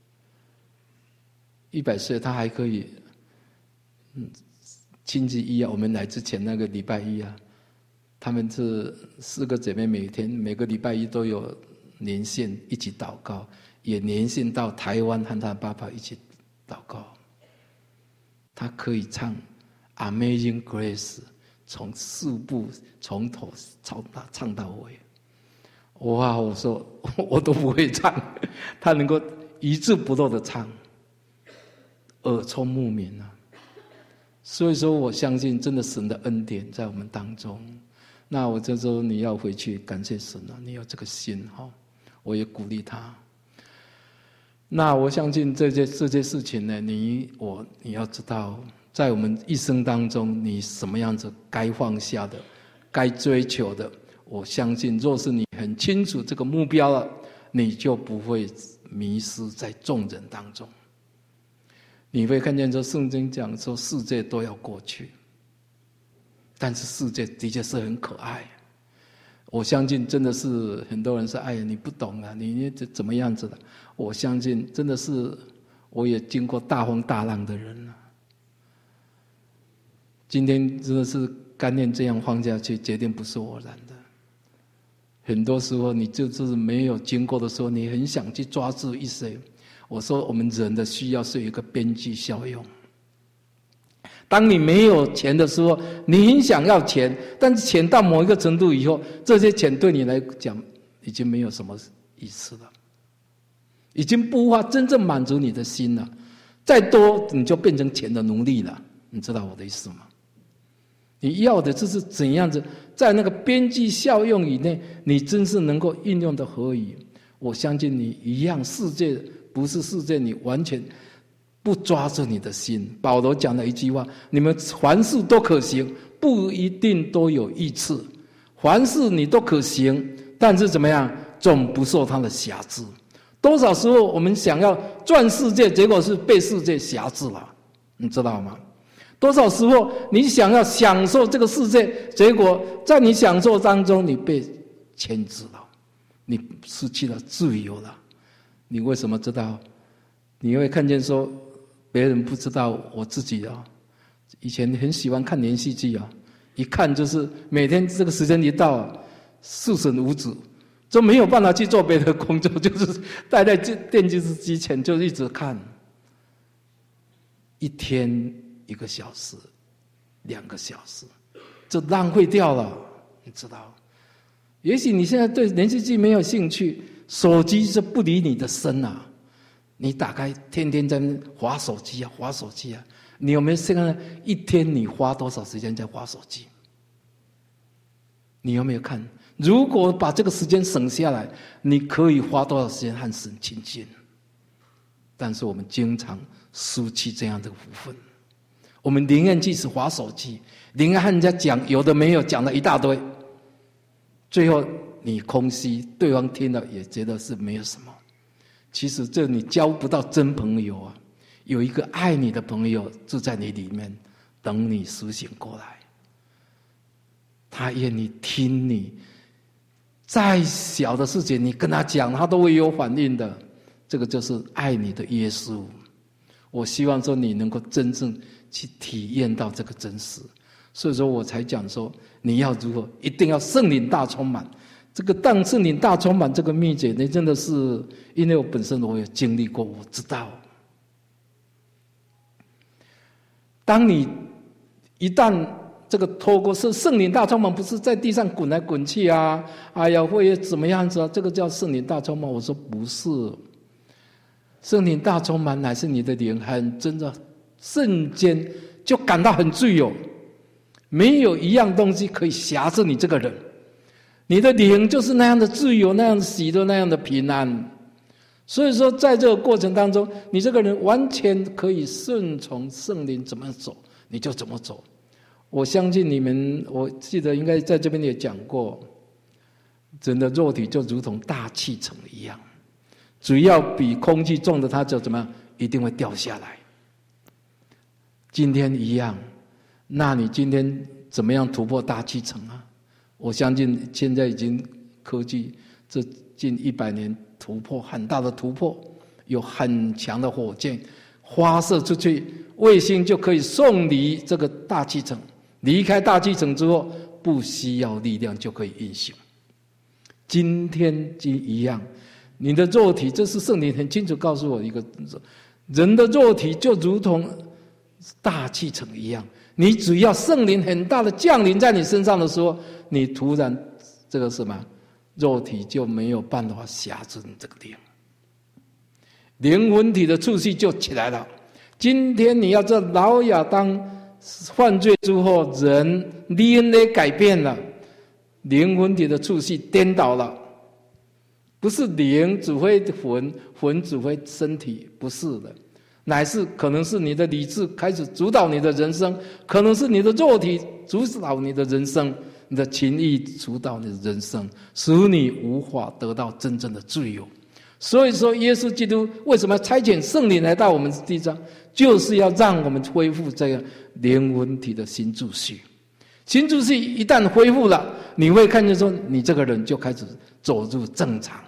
[SPEAKER 2] 一百岁他还可以，嗯，星期一啊，我们来之前那个礼拜一啊。他们是四个姐妹，每天每个礼拜一都有连线一起祷告，也连线到台湾和他爸爸一起祷告。他可以唱《Amazing Grace》，从四部从头唱到唱到尾。哇！我说我都不会唱，他能够一字不漏的唱，耳聪目明啊。所以说，我相信真的神的恩典在我们当中。那我就说你要回去感谢神了，你有这个心哈，我也鼓励他。那我相信这些这些事情呢，你我你要知道，在我们一生当中，你什么样子该放下的，该追求的，我相信，若是你很清楚这个目标了，你就不会迷失在众人当中。你会看见说，圣经讲说，世界都要过去。但是世界的确是很可爱，我相信真的是很多人说：“哎呀，你不懂啊，你怎么样子的？”我相信真的是，我也经过大风大浪的人了。今天真的是甘愿这样放下去，决定不是偶然的。很多时候你就是没有经过的时候，你很想去抓住一些。我说我们人的需要是有一个边际效用。当你没有钱的时候，你很想要钱，但是钱到某一个程度以后，这些钱对你来讲已经没有什么意思了，已经不无法真正满足你的心了。再多你就变成钱的奴隶了，你知道我的意思吗？你要的就是怎样子在那个边际效用以内，你真是能够运用的合宜。我相信你一样，世界不是世界，你完全不抓住你的心。保罗讲了一句话：你们凡事都可行，不一定都有益处。凡事你都可行，但是怎么样，总不受它的辖制。多少时候我们想要赚世界，结果是被世界辖制了，你知道吗？多少时候你想要享受这个世界，结果在你享受当中你被牵制了，你失去了自由了。你为什么知道？你会看见说别人不知道，我自己啊，以前很喜欢看连续剧啊，一看就是每天这个时间一到啊，四神无主，就没有办法去做别的工作，就是待在电视机前就一直看，一天一个小时，两个小时，就浪费掉了，你知道？也许你现在对连续剧没有兴趣，手机是不离你的身啊。你打开，天天在那滑手机啊，滑手机啊。你有没有现在一天你花多少时间在滑手机？你有没有看？如果把这个时间省下来，你可以花多少时间和神亲近？但是我们经常失去这样的福分，我们宁愿去滑手机，宁愿和人家讲有的没有，讲了一大堆，最后你空虚，对方听了也觉得是没有什么。其实这你交不到真朋友啊，有一个爱你的朋友住在你里面，等你苏醒过来，他愿意听你，再小的事情你跟他讲，他都会有反应的。这个就是爱你的耶稣。我希望说你能够真正去体验到这个真实，所以说我才讲说你要如何，一定要圣灵大充满。这个当圣灵大充满这个秘诀，你真的是因为我本身我有经历过，我知道。当你一旦这个透过是圣灵大充满，不是在地上滚来滚去啊，哎呀会怎么样子啊？这个叫圣灵大充满。我说不是，圣灵大充满乃是你的灵很真的瞬间就感到很自由，没有一样东西可以辖制你这个人。你的灵就是那样的自由，那样的喜乐，那样的平安。所以说在这个过程当中，你这个人完全可以顺从圣灵怎么走你就怎么走。我相信你们，我记得应该在这边也讲过，人的肉体就如同大气层一样，只要比空气重的它就怎么样，一定会掉下来。今天一样，那你今天怎么样突破大气层啊？我相信现在已经科技这近一百年突破很大的突破，有很强的火箭发射出去，卫星就可以送离这个大气层，离开大气层之后不需要力量就可以运行。今天就一样，你的肉体，这是圣灵很清楚告诉我一个，人的肉体就如同大气层一样，你只要圣灵很大的降临在你身上的时候，你突然这个什么肉体就没有办法辖制你这个灵，灵魂体的次序就起来了。今天你要这老亚当犯罪之后，人 D N A 改变了，灵魂体的次序颠倒了，不是灵指挥魂，魂指挥身体，不是的，乃是可能是你的理智开始主导你的人生，可能是你的肉体主导你的人生，你的情意主导你的人生，使你无法得到真正的自由。所以说耶稣基督为什么要差遣圣灵来到我们地上，就是要让我们恢复这个灵魂体的新秩序。新秩序一旦恢复了，你会看见说你这个人就开始走入正常，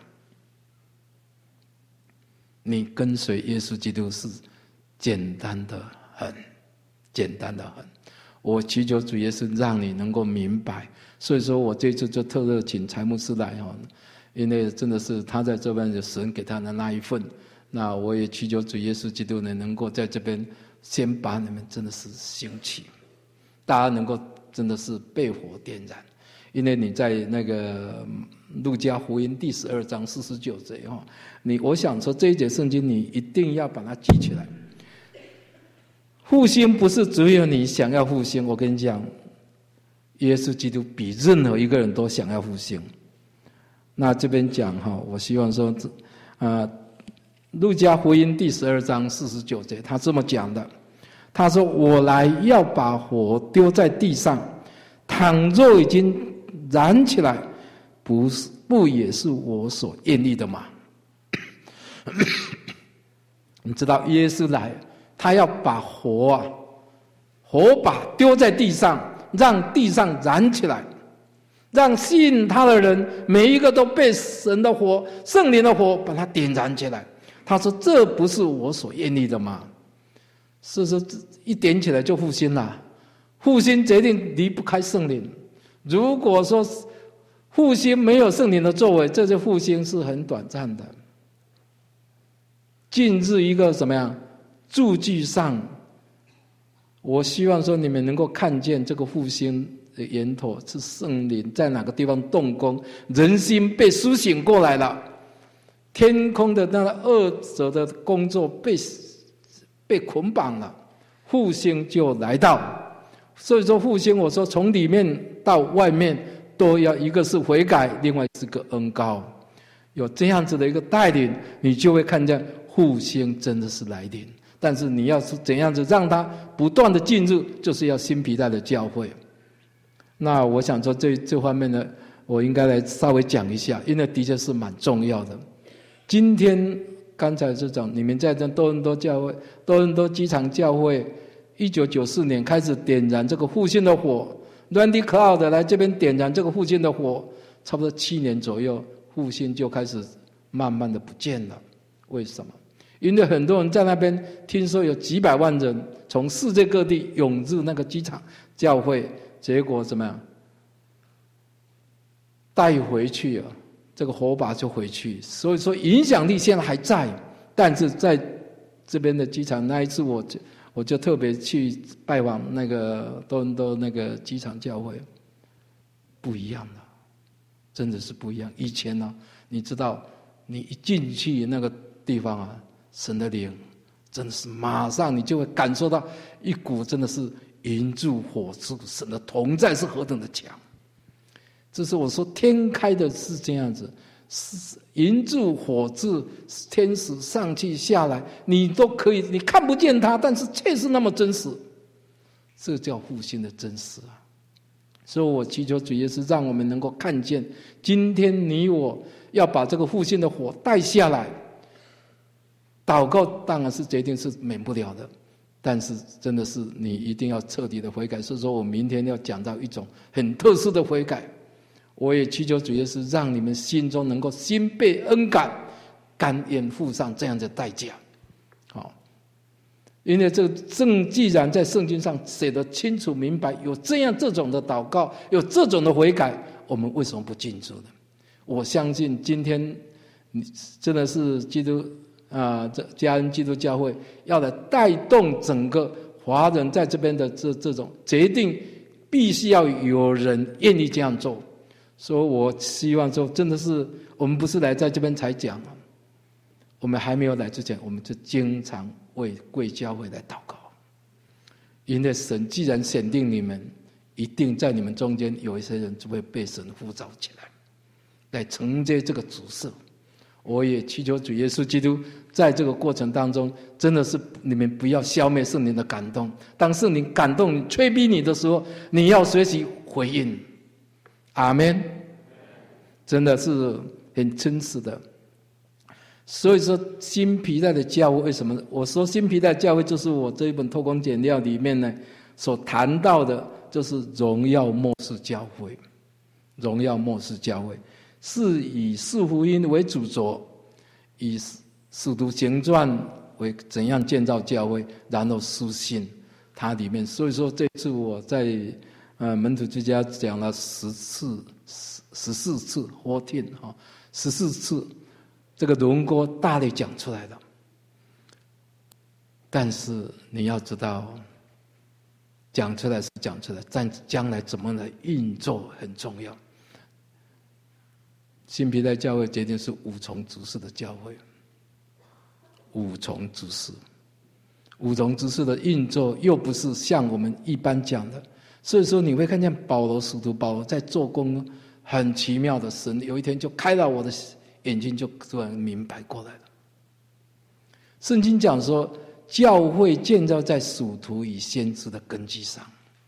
[SPEAKER 2] 你跟随耶稣基督是简单的很，简单的很。 我祈求主耶稣让你能够明白。所以说我这次就特别请柴牧师来哦，因为真的是他在这边的神给他的那一份。那我也祈求主耶稣基督呢，能够在这边先把你们真的是兴起，大家能够真的是被火点燃。因为你在那个路加福音第十二章四十九节哈，你我想说这一节圣经你一定要把它记起来。复兴不是只有你想要复兴，我跟你讲，耶稣基督比任何一个人都想要复兴。那这边讲哈，我希望说，啊，路加福音第十二章四十九节，他这么讲的，他说：“我来要把火丢在地上，倘若已经燃起来，不是不也是我所愿意的吗？”你知道耶稣来，他要把火啊，火把丢在地上，让地上燃起来，让信他的人每一个都被神的火、圣灵的火把它点燃起来。他说：“这不是我所愿意的吗？”是说一点起来就复兴了，复兴决定离不开圣灵。如果说复兴没有圣灵的作为，这些复兴是很短暂的。近日一个什么样注记上，我希望说你们能够看见这个复兴的源头是圣灵在哪个地方动工，人心被苏醒过来了，天空的那个恶者的工作被被捆绑了，复兴就来到。所以说复兴，我说从里面到外面都要，一个是悔改，另外是个恩膏。有这样子的一个带领，你就会看见复兴真的是来临。但是你要是怎样子让它不断的进入，就是要新皮带的教会。那我想说这这方面呢，我应该来稍微讲一下，因为的确是蛮重要的。今天刚才是讲，你们在这多伦多教会、多伦多机场教会，一九九四年开始点燃这个复兴的火 ，Randy Cloud 来这边点燃这个复兴的火，差不多七年左右，复兴就开始慢慢的不见了。为什么？因为很多人在那边听说有几百万人从世界各地涌入那个机场教会，结果怎么样？带回去了。这个火把就回去，所以说影响力现在还在，但是在这边的机场那一次我就我就特别去拜访那个多伦多那个机场教会，不一样了，真的是不一样。以前呢、啊，你知道，你一进去那个地方啊，神的灵真的是马上你就会感受到一股真的是云柱火柱，神的同在是何等的强。这是我说天开的是这样子，云柱火柱，天使上去下来，你都可以，你看不见它，但是却是那么真实。这叫复兴的真实啊！所以我祈求主耶稣让我们能够看见，今天你我要把这个复兴的火带下来。祷告当然是决定是免不了的，但是真的是你一定要彻底的悔改。所以说我明天要讲到一种很特殊的悔改。我也祈求主耶稣让你们心中能够心被恩感，甘愿付上这样的代价。好，因为这正既然在圣经上写得清楚明白，有这样这种的祷告，有这种的悔改，我们为什么不进入呢？我相信今天你真的是基督啊，这嘉恩基督教会要来带动整个华人在这边的这这种决定，必须要有人愿意这样做。所以我希望说，真的是我们不是来在这边才讲，我们还没有来之前，我们就经常为贵教会来祷告。因为神既然选定你们，一定在你们中间有一些人就会被神呼召起来，来承接这个主事。我也祈求主耶稣基督在这个过程当中，真的是你们不要消灭圣灵的感动。当圣灵感动你、催逼你的时候，你要学习回应。阿们，真的是很真实的。所以说新皮带的教会为什么我说新皮带教会，就是我这一本透光简要里面呢所谈到的，就是荣耀末世教会。荣耀末世教会是以四福音为主轴，以使徒行传为怎样建造教会，然后书信， 它里面。所以说这次我在呃门徒之家讲了十次十十四次 fourteen 哈十四次这个轮廓大力讲出来的。但是你要知道，讲出来是讲出来，但将来怎么来运作很重要。新皮带教会决定是五重执事的教会，五重执事，五重执事的运作又不是像我们一般讲的，所以说你会看见保罗使徒保罗在做工很奇妙的，神有一天就开了我的眼睛，就突然明白过来了。圣经讲说，教会建造在属徒与先知的根基上，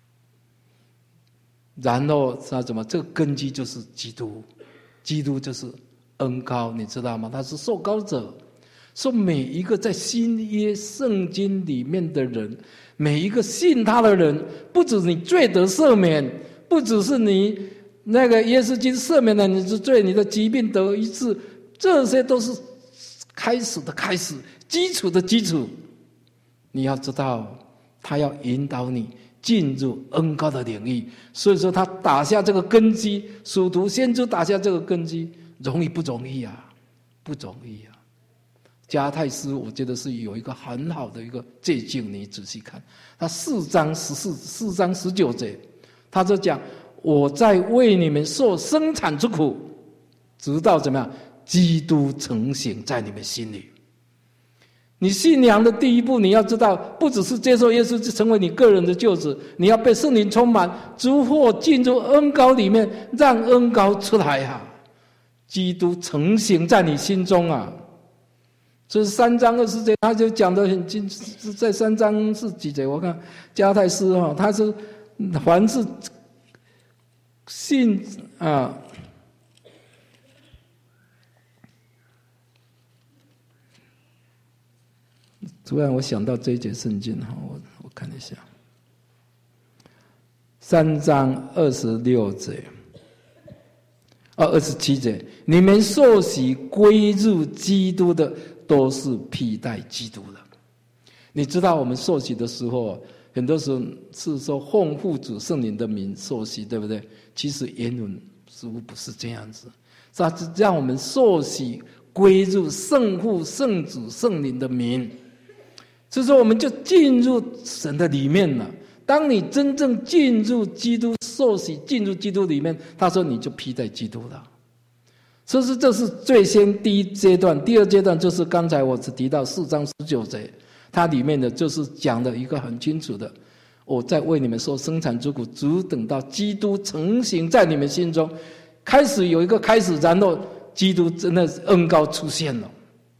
[SPEAKER 2] 然后他怎么？这个根基就是基督，基督就是恩膏，你知道吗？他是受膏者。说每一个在新约圣经里面的人，每一个信他的人，不止你罪得赦免，不只是你那个耶稣基督赦免了你的罪，你的疾病得医治，这些都是开始的开始，基础的基础。你要知道，他要引导你进入恩膏的领域，所以说他打下这个根基，属徒先知打下这个根基，容易不容易啊？不容易啊！加太师我觉得是有一个很好的一个借鉴，你仔细看，他四章十四四章十九节，他就讲：我在为你们受生产之苦，直到怎么样？基督成形在你们心里。你信仰的第一步，你要知道，不只是接受耶稣成为你个人的救主，你要被圣灵充满，逐获进入恩膏里面，让恩膏出来啊！基督成形在你心中啊！这是三章二十节，他就讲得很清楚，在三章是几节？我看加太师哈，他是凡是信啊。突然我想到这一节圣经哈，我我看一下，三章二十六节，啊二十七节，你们受洗归入基督的，都是披戴基督的。你知道我们受洗的时候，很多时候是说奉父子圣灵的名受洗，对不对？其实原文似乎不是这样子，是让我们受洗归入圣父、圣子、圣灵的名。所以说我们就进入神的里面了。当你真正进入基督受洗，进入基督里面，他说你就披戴基督了。所以说这是最先第一阶段，第二阶段就是刚才我只提到四章十九节，它里面的就是讲的一个很清楚的：我在为你们受生产之苦，只等到基督成形在你们心中，开始有一个开始，然后基督真的恩膏出现了，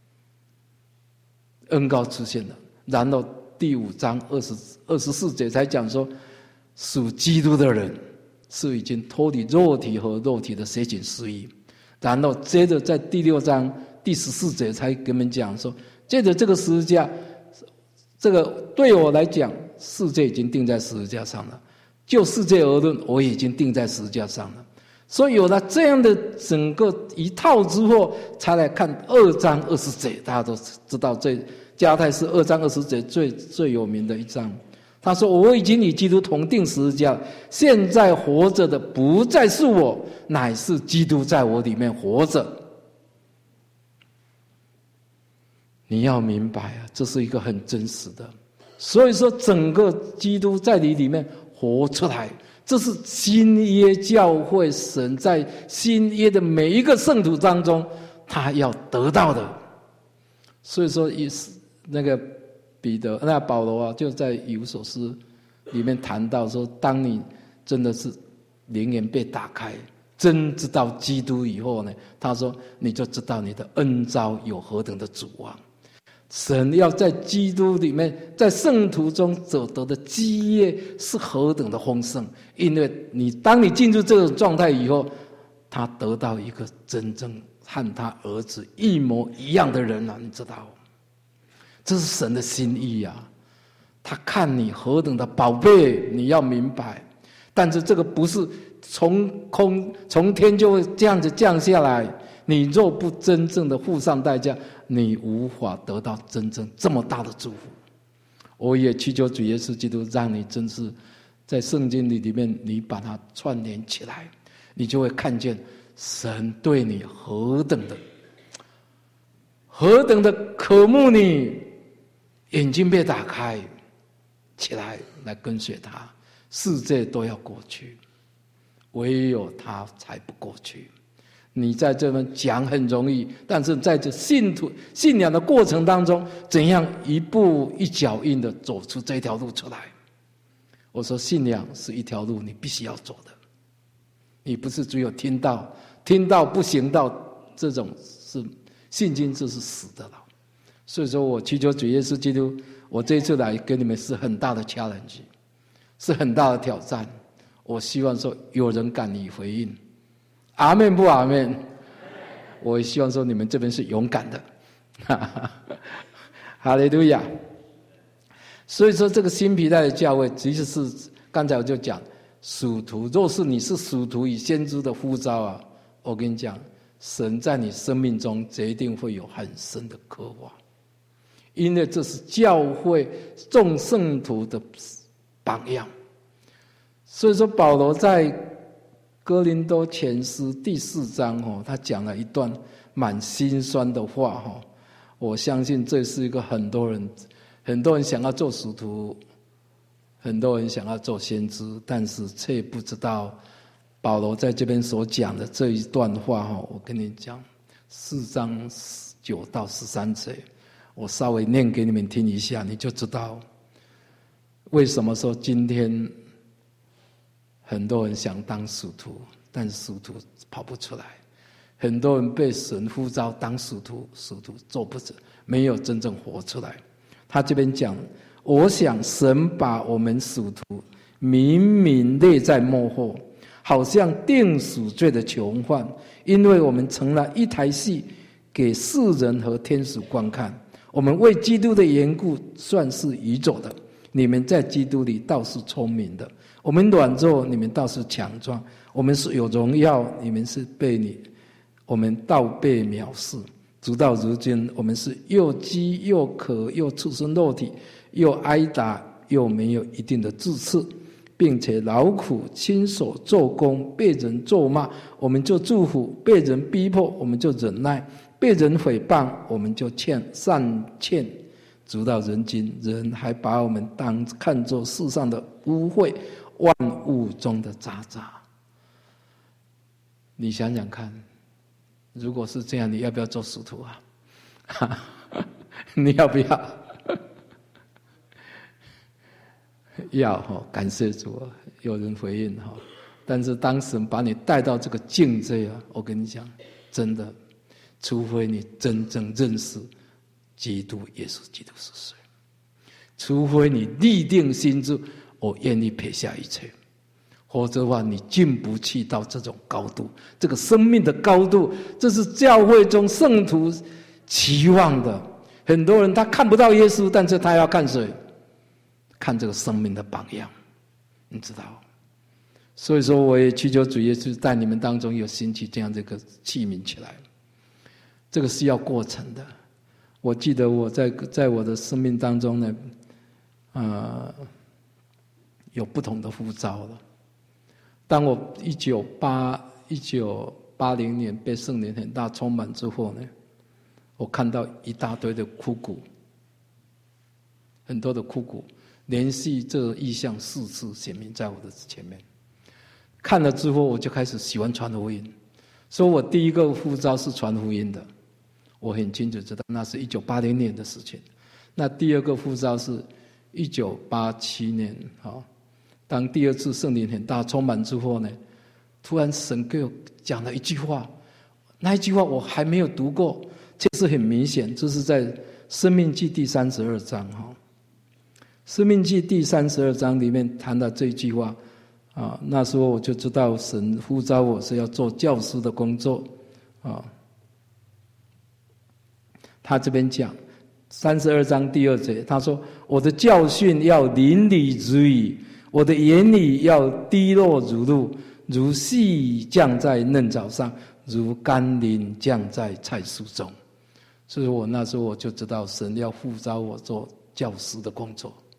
[SPEAKER 2] 恩膏出现了。然后第五章二十二十四节才讲说，属基督的人是已经脱离肉体和肉体的邪情私欲。然后接着在第六章第十四节才跟我们讲说，接着这个十字架，这个对我来讲，世界已经定在十字架上了。就世界而论，我已经定在十字架上了。所以有了这样的整个一套之后，才来看二章二十节，大家都知道这。加太是二章二十节最最有名的一章，他说：“我已经与基督同定十字架，现在活着的不再是我，乃是基督在我里面活着。”你要明白啊，这是一个很真实的。所以说，整个基督在你里面活出来，这是新约教会神在新约的每一个圣徒当中，他要得到的。所以说，也是。那个彼得、那保罗啊，就在以弗所书里面谈到说，当你真的是灵眼被打开，真知道基督以后呢，他说你就知道你的恩召有何等的指望。神要在基督里面，在圣徒中所得的基业是何等的丰盛，因为你当你进入这种状态以后，他得到一个真正和他儿子一模一样的人了，你知道。这是神的心意啊！他看你何等的宝贝，你要明白。但是这个不是从空从天就会这样子降下来。你若不真正的付上代价，你无法得到真正这么大的祝福。 我也祈求主耶稣基督，让你真是在圣经里里面，你把它串联起来，你就会看见神对你何等的、何等的渴慕你，眼睛被打开起来，来跟随他。世界都要过去，唯有他才不过去。你在这边讲很容易，但是在这信徒信仰的过程当中，怎样一步一脚印的走出这条路出来？我说信仰是一条路，你必须要走的。你不是只有听到，听到不行道，这种是信心，这是死的了。所以说我祈求主耶稣基督，我这一次来给你们是很大的challenge，是很大的挑战。我希望说有人敢于回应。阿们不阿们？我也希望说你们这边是勇敢的，哈利路亚。所以说这个新皮带的教会，其实是刚才我就讲，属徒，若是你是属徒与先知的呼召啊，我跟你讲，神在你生命中一定会有很深的渴望，因为这是教会众圣徒的榜样。所以说保罗在哥林多前书第四章哦，他讲了一段蛮心酸的话哈。我相信这是一个很多人很多人想要做使徒，很多人想要做先知，但是却不知道保罗在这边所讲的这一段话哈。我跟你讲，四章九到十三节，我稍微念给你们听一下，你就知道为什么说今天很多人想当使徒，但使徒跑不出来。很多人被神呼召当使徒，使徒做不成，没有真正活出来。他这边讲，我想神把我们使徒明明列在幕后，好像定属罪的囚犯，因为我们成了一台戏给世人和天使观看。我们为基督的缘故算是愚拙的，你们在基督里倒是聪明的。我们软弱，你们倒是强壮；我们是有荣耀，你们是被你，我们倒被藐视。直到如今，我们是又饥又渴，又赤身肉体，又挨打，又没有一定的自持，并且劳苦亲手做工，被人咒骂，我们就祝福；被人逼迫，我们就忍耐；被人诽谤，我们就劝善劝。直到如今，人还把我们当看作世上的污秽，万物中的渣渣。你想想看，如果是这样，你要不要做使徒啊？你要不要？要哈，感谢主啊，有人回应哈。但是当神把你带到这个境界啊，我跟你讲，真的，除非你真正认识基督耶稣基督是谁，除非你立定心志，我愿意撇下一切，否则的话你进不去到这种高度，这个生命的高度，这是教会中圣徒期望的。很多人他看不到耶稣，但是他要看谁？看这个生命的榜样，你知道。所以说我也祈求主耶稣在你们当中有兴起这样这个器皿起来，这个是要过程的。我记得我在在我的生命当中呢，呃，有不同的呼召了。当我一九八一九八零年被圣灵很大充满之后呢，我看到一大堆的枯骨，很多的枯骨，连续这意象四次显明在我的前面。看了之后，我就开始喜欢传福音，所以我第一个呼召是传福音的。我很清楚知道，那是一九八零年的事情。那第二个呼召是一九八七年，好，当第二次圣灵很大充满之后呢，突然神给我讲了一句话，那一句话我还没有读过，却是很明显，这是在申命记第三十二章哈。申命记第三十二章里面谈到这一句话啊，那时候我就知道神呼召我是要做教师的工作啊。他这边讲三十二章第二节，他说：“我的教训要淋漓如雨，我的言语要滴落如露，如细降在嫩草上，如甘霖降在菜蔬中。”所以我那时候我就知道神要呼召我做教师的工作。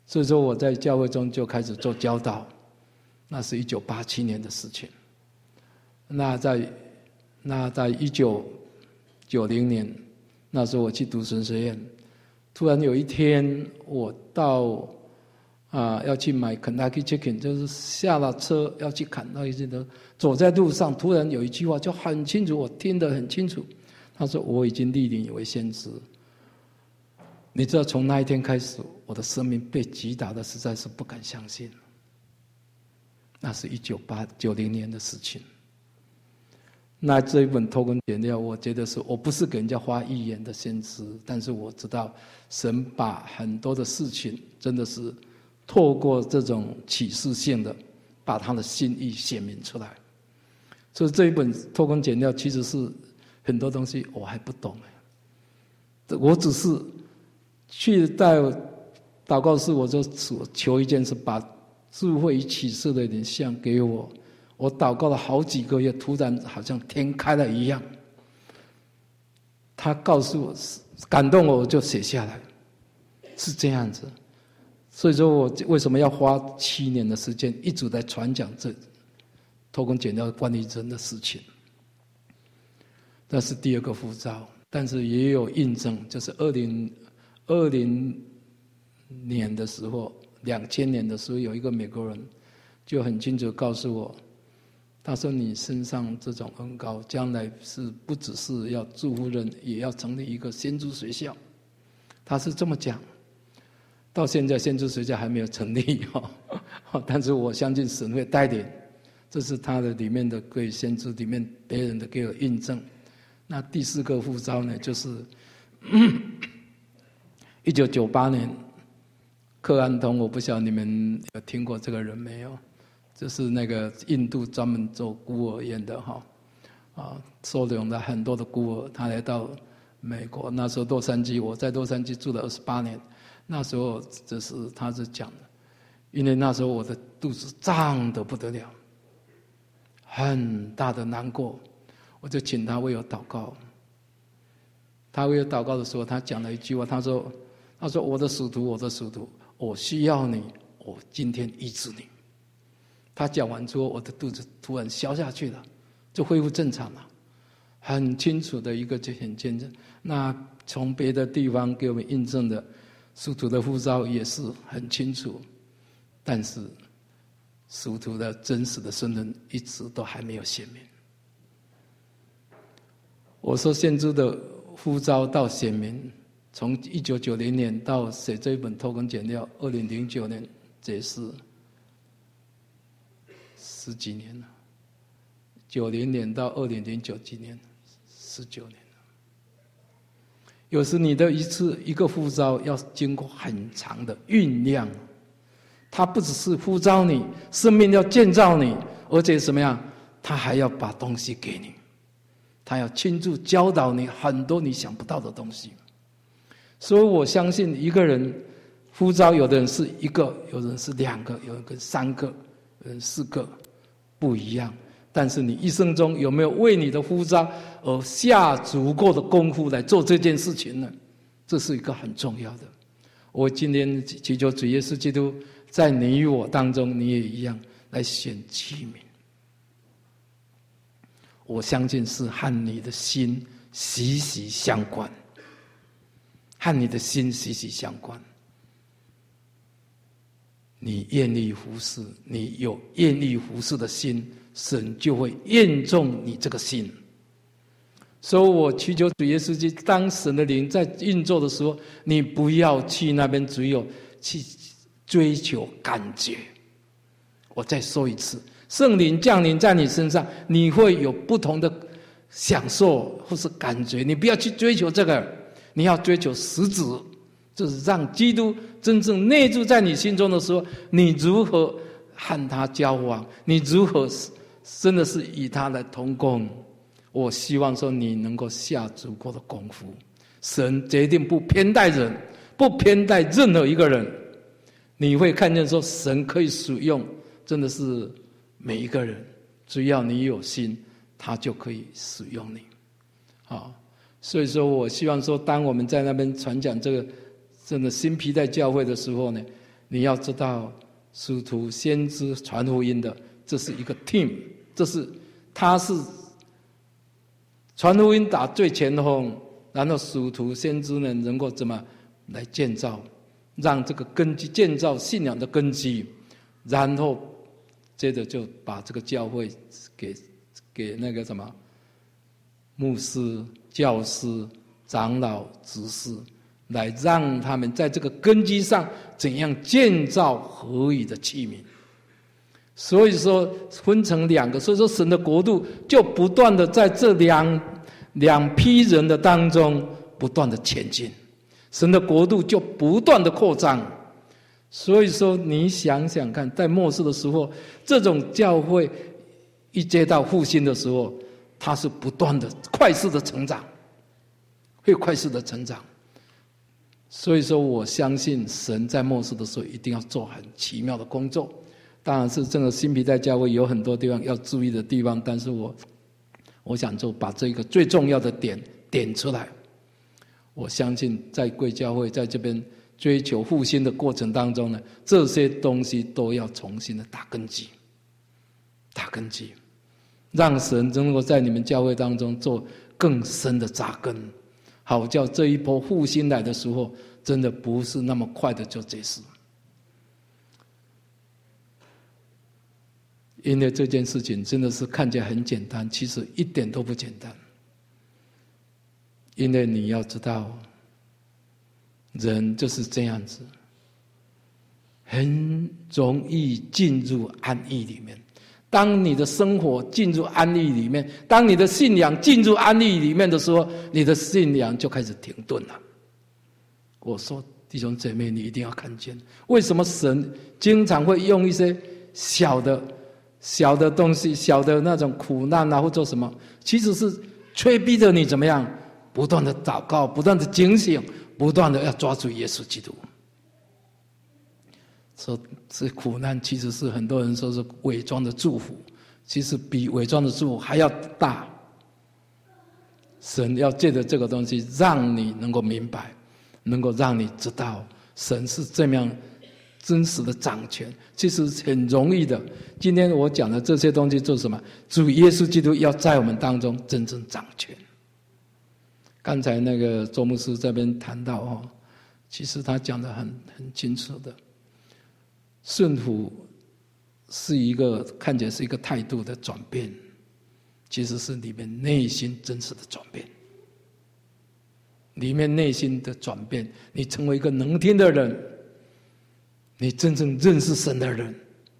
[SPEAKER 2] 所以说我在教会中就开始做教导，那是一九八七年的事情。那在那在一九九零年，那时候我去读神学院，突然有一天我到啊、呃、要去买 Kentucky Chicken， 就是下了车要去砍那一只的，走在路上，突然有一句话就很清楚，我听得很清楚。他说：“我已经立你为先知。”你知道，从那一天开始，我的生命被击打的实在是不敢相信。那是一九九零年的事情。那这一本偷工减料，我觉得是我不是给人家发预言的先知，但是我知道神把很多的事情真的是透过这种启示性的，把他的心意显明出来。所以这一本偷工减料其实是很多东西我还不懂哎，我只是去在祷告室，我就求一件事，把智慧与启示的灵像给我。我祷告了好几个月，突然好像天开了一样。他告诉我，感动我，我就写下来，是这样子。所以说我为什么要花七年的时间，一直在传讲这偷工减料关于人的事情。那是第二个呼召，但是也有印证，就是二零二零年的时候，两千年的时候，有一个美国人就很清楚告诉我，他说：“你身上这种恩膏，将来是不只是要祝福人，也要成立一个先知学校。”他是这么讲。到现在，先知学校还没有成立哈，但是我相信神会带领，这是他的里面的对先知里面别人的给我印证。那第四个呼召呢，就是一九九八年，克安通，我不晓得你们有听过这个人没有？就是那个印度专门做孤儿院的哈，啊，收容了很多的孤儿。他来到美国，那时候洛杉矶，我在洛杉矶住了二十八年。那时候就是他是讲的，因为那时候我的肚子胀得不得了，很大的难过。我就请他为我祷告。他为我祷告的时候，他讲了一句话，他说：“他说我的使徒，我的使徒，我需要你，我今天医治你。”他讲完之后，我的肚子突然消下去了，就恢复正常了，很清楚的一个就很见证。那从别的地方给我们印证的使徒的呼召也是很清楚，但是使徒的真实的身份一直都还没有显明。我说先知的呼召到显明，从一九九零年到写这一本偷工减料，二零零九年这是十几年了，九零年到二零零九几年，十九年了。有时你的一次一个呼召要经过很长的酝酿，它不只是呼召你，生命要建造你，而且怎么样，他还要把东西给你。他要亲自教导你很多你想不到的东西，所以我相信一个人呼召，有的人是一个，有人是两个，有人三个，有人四个，不一样。但是你一生中有没有为你的呼召而下足够的功夫来做这件事情呢？这是一个很重要的。我今天祈求主耶稣基督在你与我当中，你也一样来选器皿。我相信是和你的心息息相关，和你的心息息相关。你愿意服侍，你有愿意服侍的心，神就会验中你这个心。所以我祈求主耶稣基督，当神的灵在运作的时候，你不要去那边只有去追求感觉。我再说一次，圣灵降临在你身上，你会有不同的享受或是感觉。你不要去追求这个，你要追求实质，就是让基督真正内住在你心中的时候，你如何和他交往，你如何真的是与他来同工。我希望说你能够下足够的功夫。神决定不偏待人，不偏待任何一个人。你会看见说神可以使用真的是每一个人，只要你有心，他就可以使用你。好，所以说我希望说，当我们在那边传讲这个真的新皮带教会的时候呢， 你要知道，使徒、先知、传福音的，这是一个 team， 这是他是传福音打最前锋，然后使徒、先知呢能够怎么来建造，让这个根基建造信仰的根基，然后接着就把这个教会给给那个什么牧师、教师、长老、执事，来让他们在这个根基上怎样建造合宜的器皿。所以说分成两个，所以说神的国度就不断的在这两两批人的当中不断的前进，神的国度就不断的扩张。所以说你想想看，在末世的时候，这种教会一接到复兴的时候，它是不断的快速的成长，会快速的成长。所以说我相信神在末世的时候一定要做很奇妙的工作。当然是这个新皮带教会有很多地方要注意的地方，但是我我想就把这个最重要的点点出来。我相信在贵教会在这边追求复兴的过程当中呢，这些东西都要重新的打根基，打根基，让神能够在你们教会当中做更深的扎根，好叫这一波复兴来的时候，真的不是那么快的就结束。因为这件事情真的是看起来很简单，其实一点都不简单。因为你要知道，人就是这样子，很容易进入安逸里面。当你的生活进入安逸里面，当你的信仰进入安逸里面的时候，你的信仰就开始停顿了。我说弟兄姐妹，你一定要看见，为什么神经常会用一些小的小的东西，小的那种苦难啊，或者什么，其实是催逼着你怎么样，不断的祷告，不断的警醒，不断的要抓住耶稣基督。说这苦难其实是很多人说是伪装的祝福，其实比伪装的祝福还要大。神要借着这个东西让你能够明白，能够让你知道神是这样真实的掌权，其实很容易的。今天我讲的这些东西做什么？主耶稣基督要在我们当中真正掌权。刚才那个周牧师这边谈到哦，其实他讲得很很清楚的，顺服是一个看起来是一个态度的转变，其实是里面内心真实的转变。里面内心的转变，你成为一个能听的人，你真正认识神的人，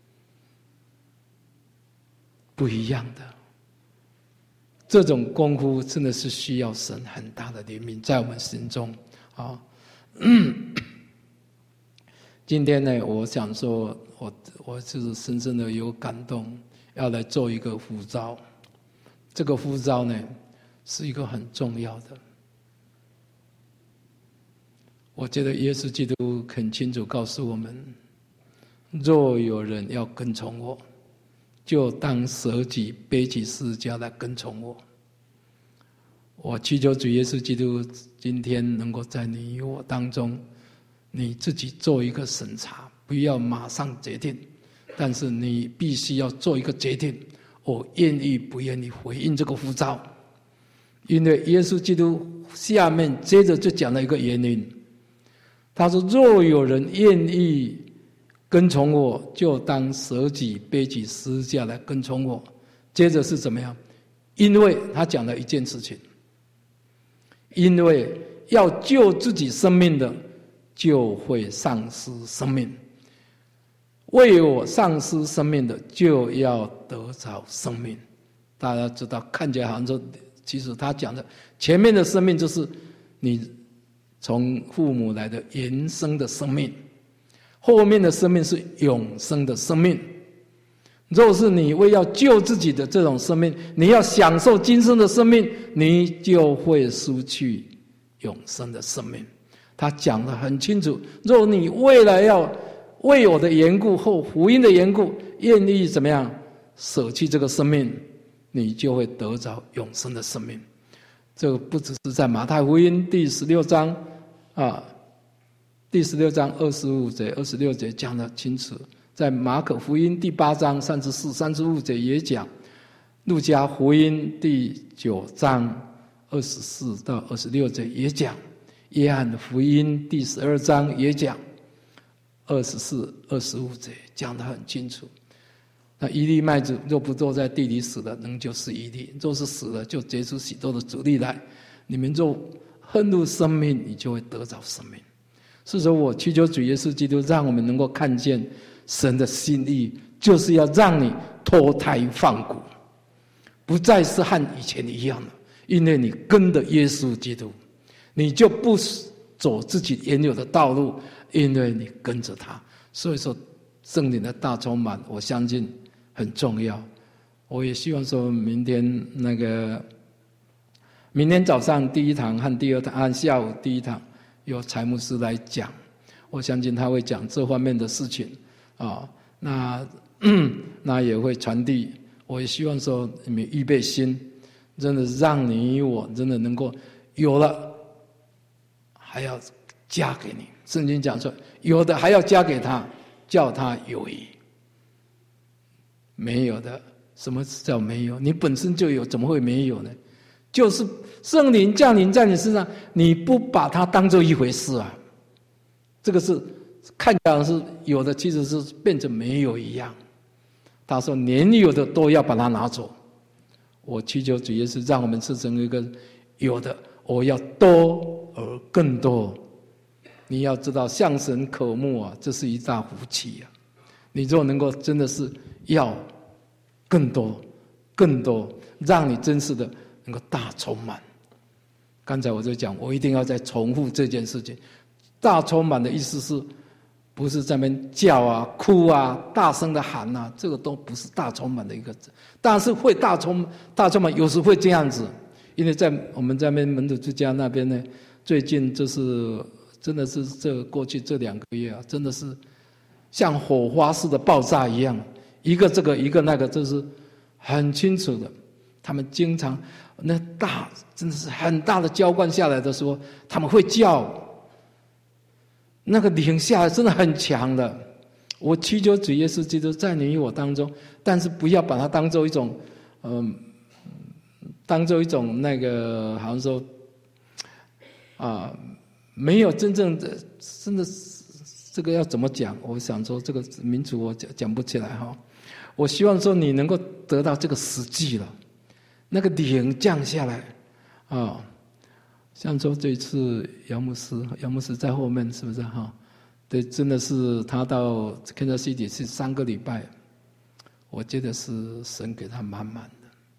[SPEAKER 2] 不一样的。这种功夫真的是需要神很大的怜悯在我们心中啊。今天呢，我想说，我我就是深深的有感动，要来做一个呼召。这个呼召呢，是一个很重要的。我觉得耶稣基督很清楚告诉我们，若有人要跟从我，就当舍己背起十字架来跟从我。我祈求主耶稣基督今天能够在你我当中，你自己做一个审查，不要马上决定，但是你必须要做一个决定，我愿意不愿意回应这个呼召。因为耶稣基督下面接着就讲了一个原因，他说若有人愿意跟从我，就当舍己背起十字架来跟从我。接着是怎么样？因为他讲了一件事情，因为要救自己生命的就会丧失生命，为我丧失生命的就要得着生命。大家知道，看起来好像说，其实他讲的前面的生命就是你从父母来的原生的生命，后面的生命是永生的生命。若是你为要救自己的这种生命，你要享受今生的生命，你就会失去永生的生命。他讲得很清楚，若你为了要为我的缘故或福音的缘故，愿意怎么样舍弃这个生命，你就会得着永生的生命。这个不只是在马太福音第十六章啊第十六章二十五节、二十六节讲得清楚，在马可福音第八章三十四、三十五节也讲，路加福音第九章二十四到二十六节也讲，约翰的福音第十二章也讲，二十四、二十五节讲得很清楚。那一粒麦子若不落在地里死了，仍旧是一粒；若是死了，就结出许多的子粒来。你们若恨入生命，你就会得着生命。是说，我祈求主耶稣基督，让我们能够看见神的心意，就是要让你脱胎换骨，不再是和以前一样了。因为你跟着耶稣基督，你就不走自己原有的道路，因为你跟着他。所以说，圣灵的大充满，我相信很重要。我也希望说，明天那个，明天早上第一堂和第二堂，和下午第一堂，由柴牧师来讲，我相信他会讲这方面的事情啊。那那也会传递。我也希望说，你们预备心，真的让你我真的能够有了，还要加给你。圣经讲说，有的还要加给他，叫他有余。没有的，什么叫没有？你本身就有，怎么会没有呢？就是圣灵降临在你身上，你不把它当作一回事啊。这个是看起来是有的，其实是变成没有一样。他说年有的都要把它拿走。我祈求主耶稣让我们是成为一个有的，我要多而更多。你要知道向神渴慕啊，这是一大福气啊。你若能够真的是要更多更多，让你真实的能够大充满。刚才我就讲，我一定要再重复这件事情。大充满的意思是不是在那边叫啊哭啊大声的喊啊，这个都不是大充满的一个字。但是会大充大充满有时会这样子，因为在我们在那边门徒之家那边呢，最近就是真的是这过去这两个月啊，真的是像火花似的爆炸一样，一个这个一个那个，这是很清楚的。他们经常那大真的是很大的浇灌下来的时候，他们会叫，那个灵下来真的很强的。我祈求主耶稣基督在你与我当中，但是不要把它当做一种，嗯、呃，当做一种那个好像说，啊、呃，没有真正的，真的是。这个要怎么讲？我想说，这个民族我讲讲不起来哈。我希望说你能够得到这个实际了，那个灵降下来啊、哦。像说这次姚牧师，姚牧师在后面是不是哈？对，真的是他到 Kansas City 是三个礼拜，我觉得是神给他满满的。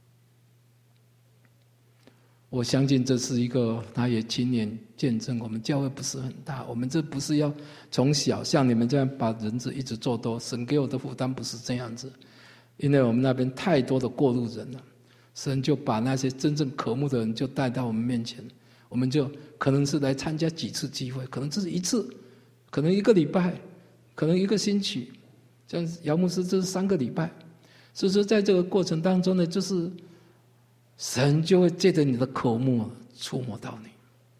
[SPEAKER 2] 我相信这是一个，他也亲眼见证。我们教会不是很大，我们这不是要从小像你们这样把人子一直做多。神给我的负担不是这样子，因为我们那边太多的过路人了，神就把那些真正渴慕的人就带到我们面前，我们就可能是来参加几次机会，可能这是一次，可能一个礼拜，可能一个星期，像姚牧师这是三个礼拜。所以说在这个过程当中呢，就是神就会借着你的渴慕触摸到你。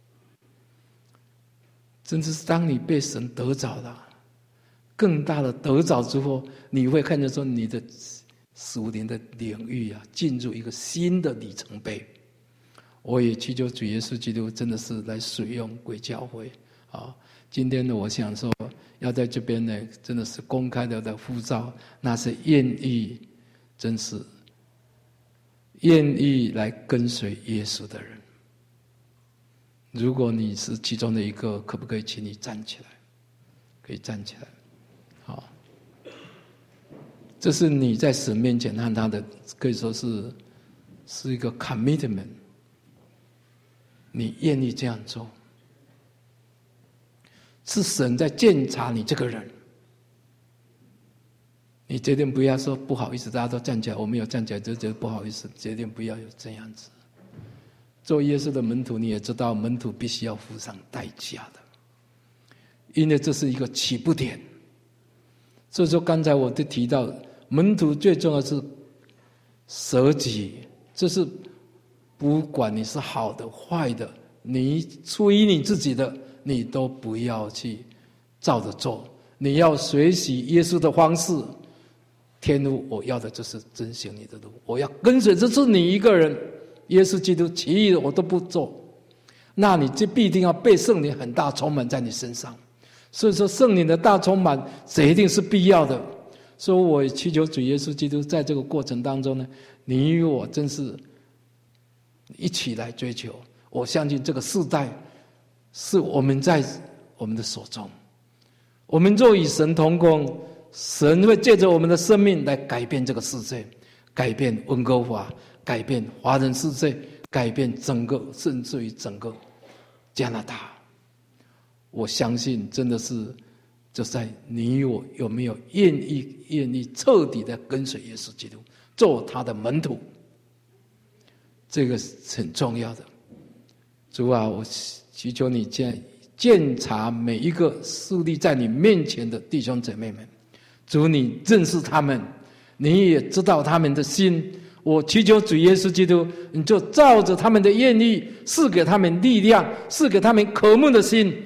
[SPEAKER 2] 真的是当你被神得着了，更大的得着之后，你会看见说你的属灵的领域啊，进入一个新的里程碑。我也祈求主耶稣基督真的是来使用贵教会啊。今天呢，我想说要在这边呢，真的是公开的的呼召，那是愿意，真是愿意来跟随耶稣的人。如果你是其中的一个，可不可以请你站起来？可以站起来。好，这是你在神面前和他的，可以说是是一个 commitment。你愿意这样做，是神在检查你这个人。你决定不要说不好意思，大家都站起来，我没有站起来就觉得不好意思，决定不要有这样子。做耶稣的门徒，你也知道，门徒必须要付上代价的，因为这是一个起步点。所以说，刚才我就提到，门徒最重要的是舍己，这是不管你是好的坏的，你出于你自己的，你都不要去照着做。你要学习耶稣的方式，天父，我要的就是遵行你的路，我要跟随，这是你一个人，耶稣基督，其余的我都不做。那你就必定要被圣灵很大充满在你身上。所以说圣灵的大充满这一定是必要的。所以我祈求主耶稣基督在这个过程当中呢，你与我真是一起来追求。我相信这个世代是我们在我们的手中，我们若与神同工，神会借着我们的生命来改变这个世界，改变温哥华，改变华人世界，改变整个甚至于整个加拿大。我相信真的是就在你我有没有愿意愿意彻底的跟随耶稣基督，做他的门徒，这个是很重要的。主啊，我祈求你见鉴察每一个势力在你面前的弟兄姐妹们，主你认识他们，你也知道他们的心。我祈求主耶稣基督，你就照着他们的愿意，赐给他们力量，赐给他们渴慕的心，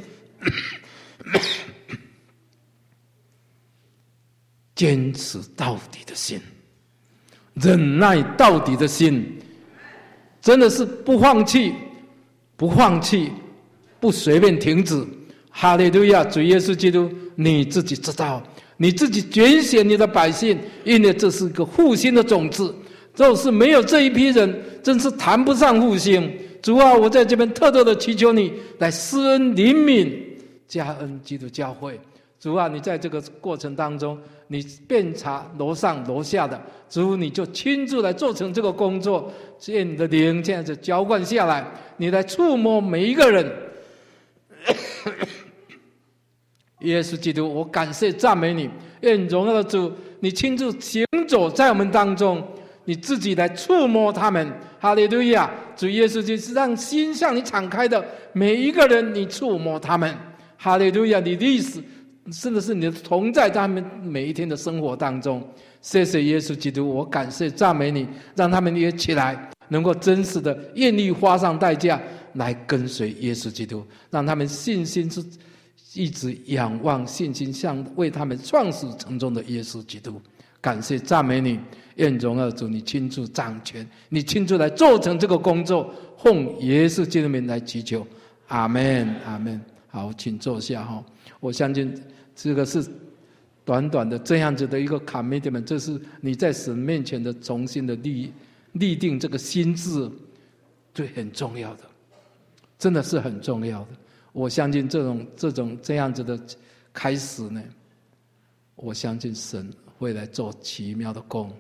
[SPEAKER 2] 坚持到底的心，忍耐到底的心，真的是不放弃，不放弃，不随便停止。哈利路亚！主耶稣基督，你自己知道，你自己拣选你的百姓，因为这是一个复兴的种子。就是没有这一批人，真是谈不上复兴。主啊，我在这边特特的祈求你来施恩怜悯加恩基督教会。主啊，你在这个过程当中，你遍察楼上楼下的，主你就亲自来做成这个工作，愿你的灵这样子浇灌下来，你来触摸每一个人。耶稣基督，我感谢赞美你，愿荣耀的主，你亲自行走在我们当中，你自己来触摸他们。哈利路亚！主耶稣就是让心向你敞开的每一个人，你触摸他们。哈利路亚！你的意思真的是你的同在他们每一天的生活当中。谢谢耶稣基督，我感谢赞美你，让他们也起来能够真实的愿意花上代价来跟随耶稣基督，让他们信心是一直仰望，信心向为他们创始成终的耶稣基督。感谢赞美你，愿荣耀主你亲自掌权，你亲自来做成这个工作，奉耶稣基督名来祈求，阿们阿们。好，请坐下哈。我相信这个是短短的这样子的一个 commitment， 这是你在神面前的重新的立立定这个心志，最很重要的，真的是很重要的。我相信这种这种这样子的开始呢，我相信神会来做奇妙的工。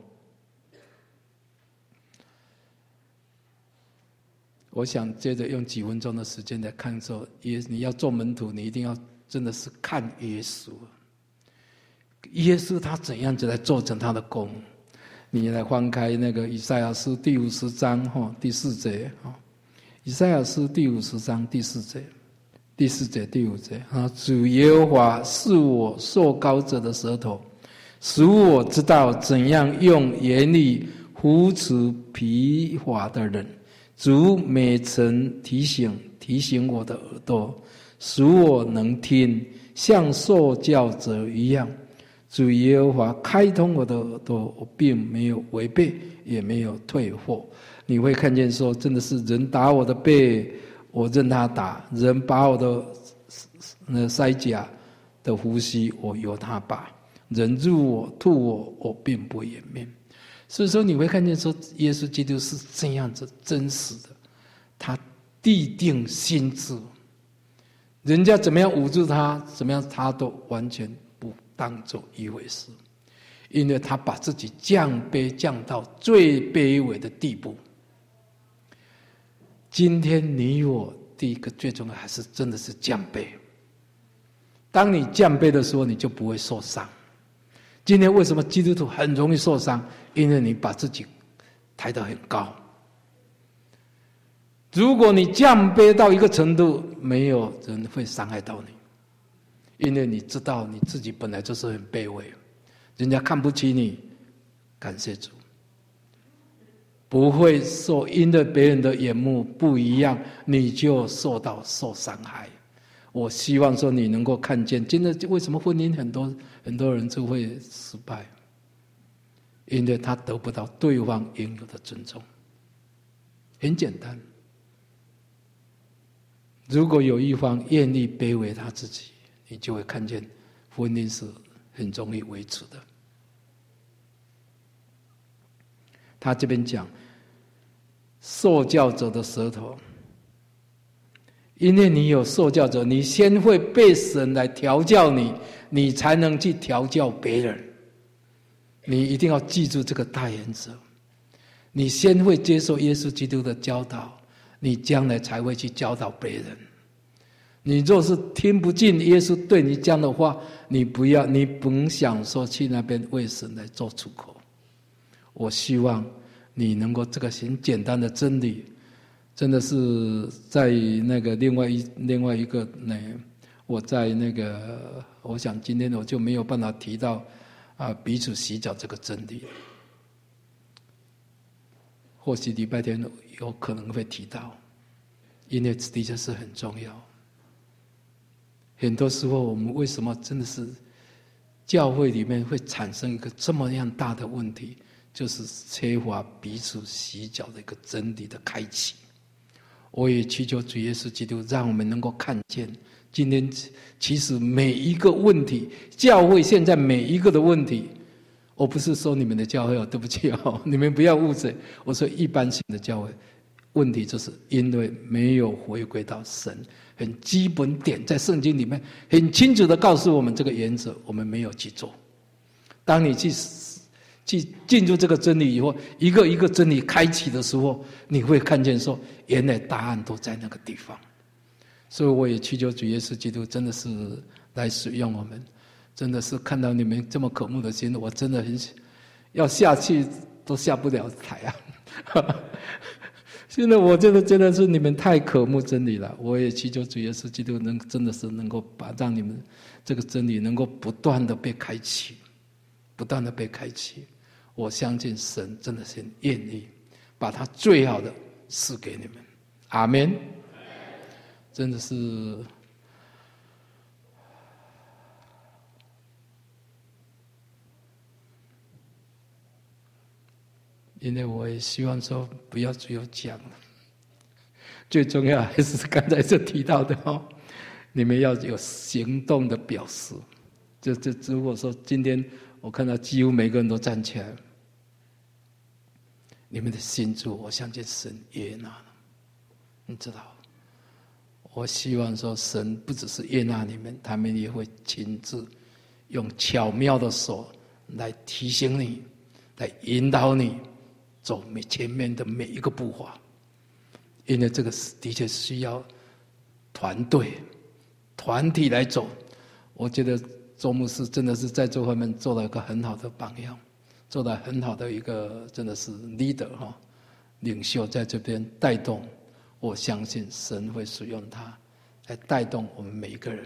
[SPEAKER 2] 我想接着用几分钟的时间来看说，耶你要做门徒，你一定要真的是看耶稣，耶稣他怎样子来做成他的工。你来翻开那个以赛亚书第五十章哈第四节哈，以赛亚书第五十章第四节，第四节第五节啊，主耶和华是我受膏者的舌头，使我知道怎样用言语扶持疲乏的人。主每晨提醒提醒我的耳朵，使我能听，像受教者一样。主耶和华开通我的耳朵，我并没有违背，也没有退货。你会看见说，真的是人打我的背，我任他打；人把我的那腮甲的胡须，我由他拔；人入我吐我，我并不掩面。所以说，你会看见说，耶稣基督是这样子真实的，他立定心志，人家怎么样捂住他，怎么样他都完全不当作一回事，因为他把自己降卑降到最卑微的地步。今天你我第一个最重要还是真的是降卑。当你降卑的时候，你就不会受伤。今天为什么基督徒很容易受伤？因为你把自己抬得很高。如果你降卑到一个程度，没有人会伤害到你，因为你知道你自己本来就是很卑微，人家看不起你，感谢主，不会受因为别人的眼目不一样，你就受到受伤害。 我希望说你能够看见，真的为什么婚姻很多很多人就会失败？因为他得不到对方应有的尊重。很简单，如果有一方愿意卑微他自己，你就会看见婚姻是很容易维持的。他这边讲受教者的舌头，因为你有受教者，你先会被神来调教你，你才能去调教别人。你一定要记住这个大原则，你先会接受耶稣基督的教导，你将来才会去教导别人。你若是听不进耶稣对你讲的话，你不要，你甭想说去那边为神来做出口。我希望你能够这个很简单的真理，真的是在那个另外一另外一个呢，我在那个，我想今天我就没有办法提到啊彼此洗脚这个真理，或许礼拜天有可能会提到，因为的确是很重要。很多时候我们为什么真的是教会里面会产生一个这么样大的问题，就是缺乏彼此洗脚的一个真理的开启。我也祈求主耶稣基督让我们能够看见，今天其实每一个问题，教会现在每一个的问题，我不是说你们的教会哦，对不起哦，你们不要误解，我说一般性的教会问题，就是因为没有回归到神很基本点，在圣经里面很清楚的告诉我们这个原则，我们没有去做。当你去去进入这个真理以后，一个一个真理开启的时候，你会看见说，原来答案都在那个地方。所以我也祈求主耶稣基督真的是来使用我们，真的是看到你们这么渴慕的心，我真的很要下去都下不了台啊。现在我真的真的是你们太渴慕真理了，我也祈求主耶稣基督能真的是能够把让你们这个真理能够不断的被开启，不断的被开启。我相信神真的是愿意把他最好的赐给你们，阿们。真的是因为我也希望说不要只有讲了，最重要还是刚才这提到的哦，你们要有行动的表示。就就如果说今天我看到几乎每个人都站起来，你们的心主，我相信神悦纳了，你知道。我希望说神不只是悦纳你们，他们也会亲自用巧妙的手来提醒你，来引导你走前面的每一个步伐。因为这个的确需要团队团体来走。我觉得周牧师真的是在这方面做了一个很好的榜样，做了很好的一个真的是 leader 哈，领袖在这边带动。我相信神会使用他来带动我们每一个人。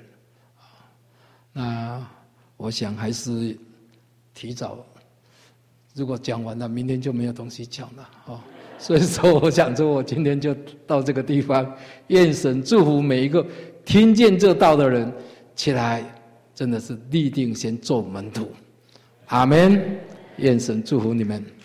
[SPEAKER 2] 那我想还是提早，如果讲完了，明天就没有东西讲了啊。所以说，我想说，我今天就到这个地方。愿神祝福每一个听见这道的人，起来真的是立定先做门徒。阿们。愿神祝福你们。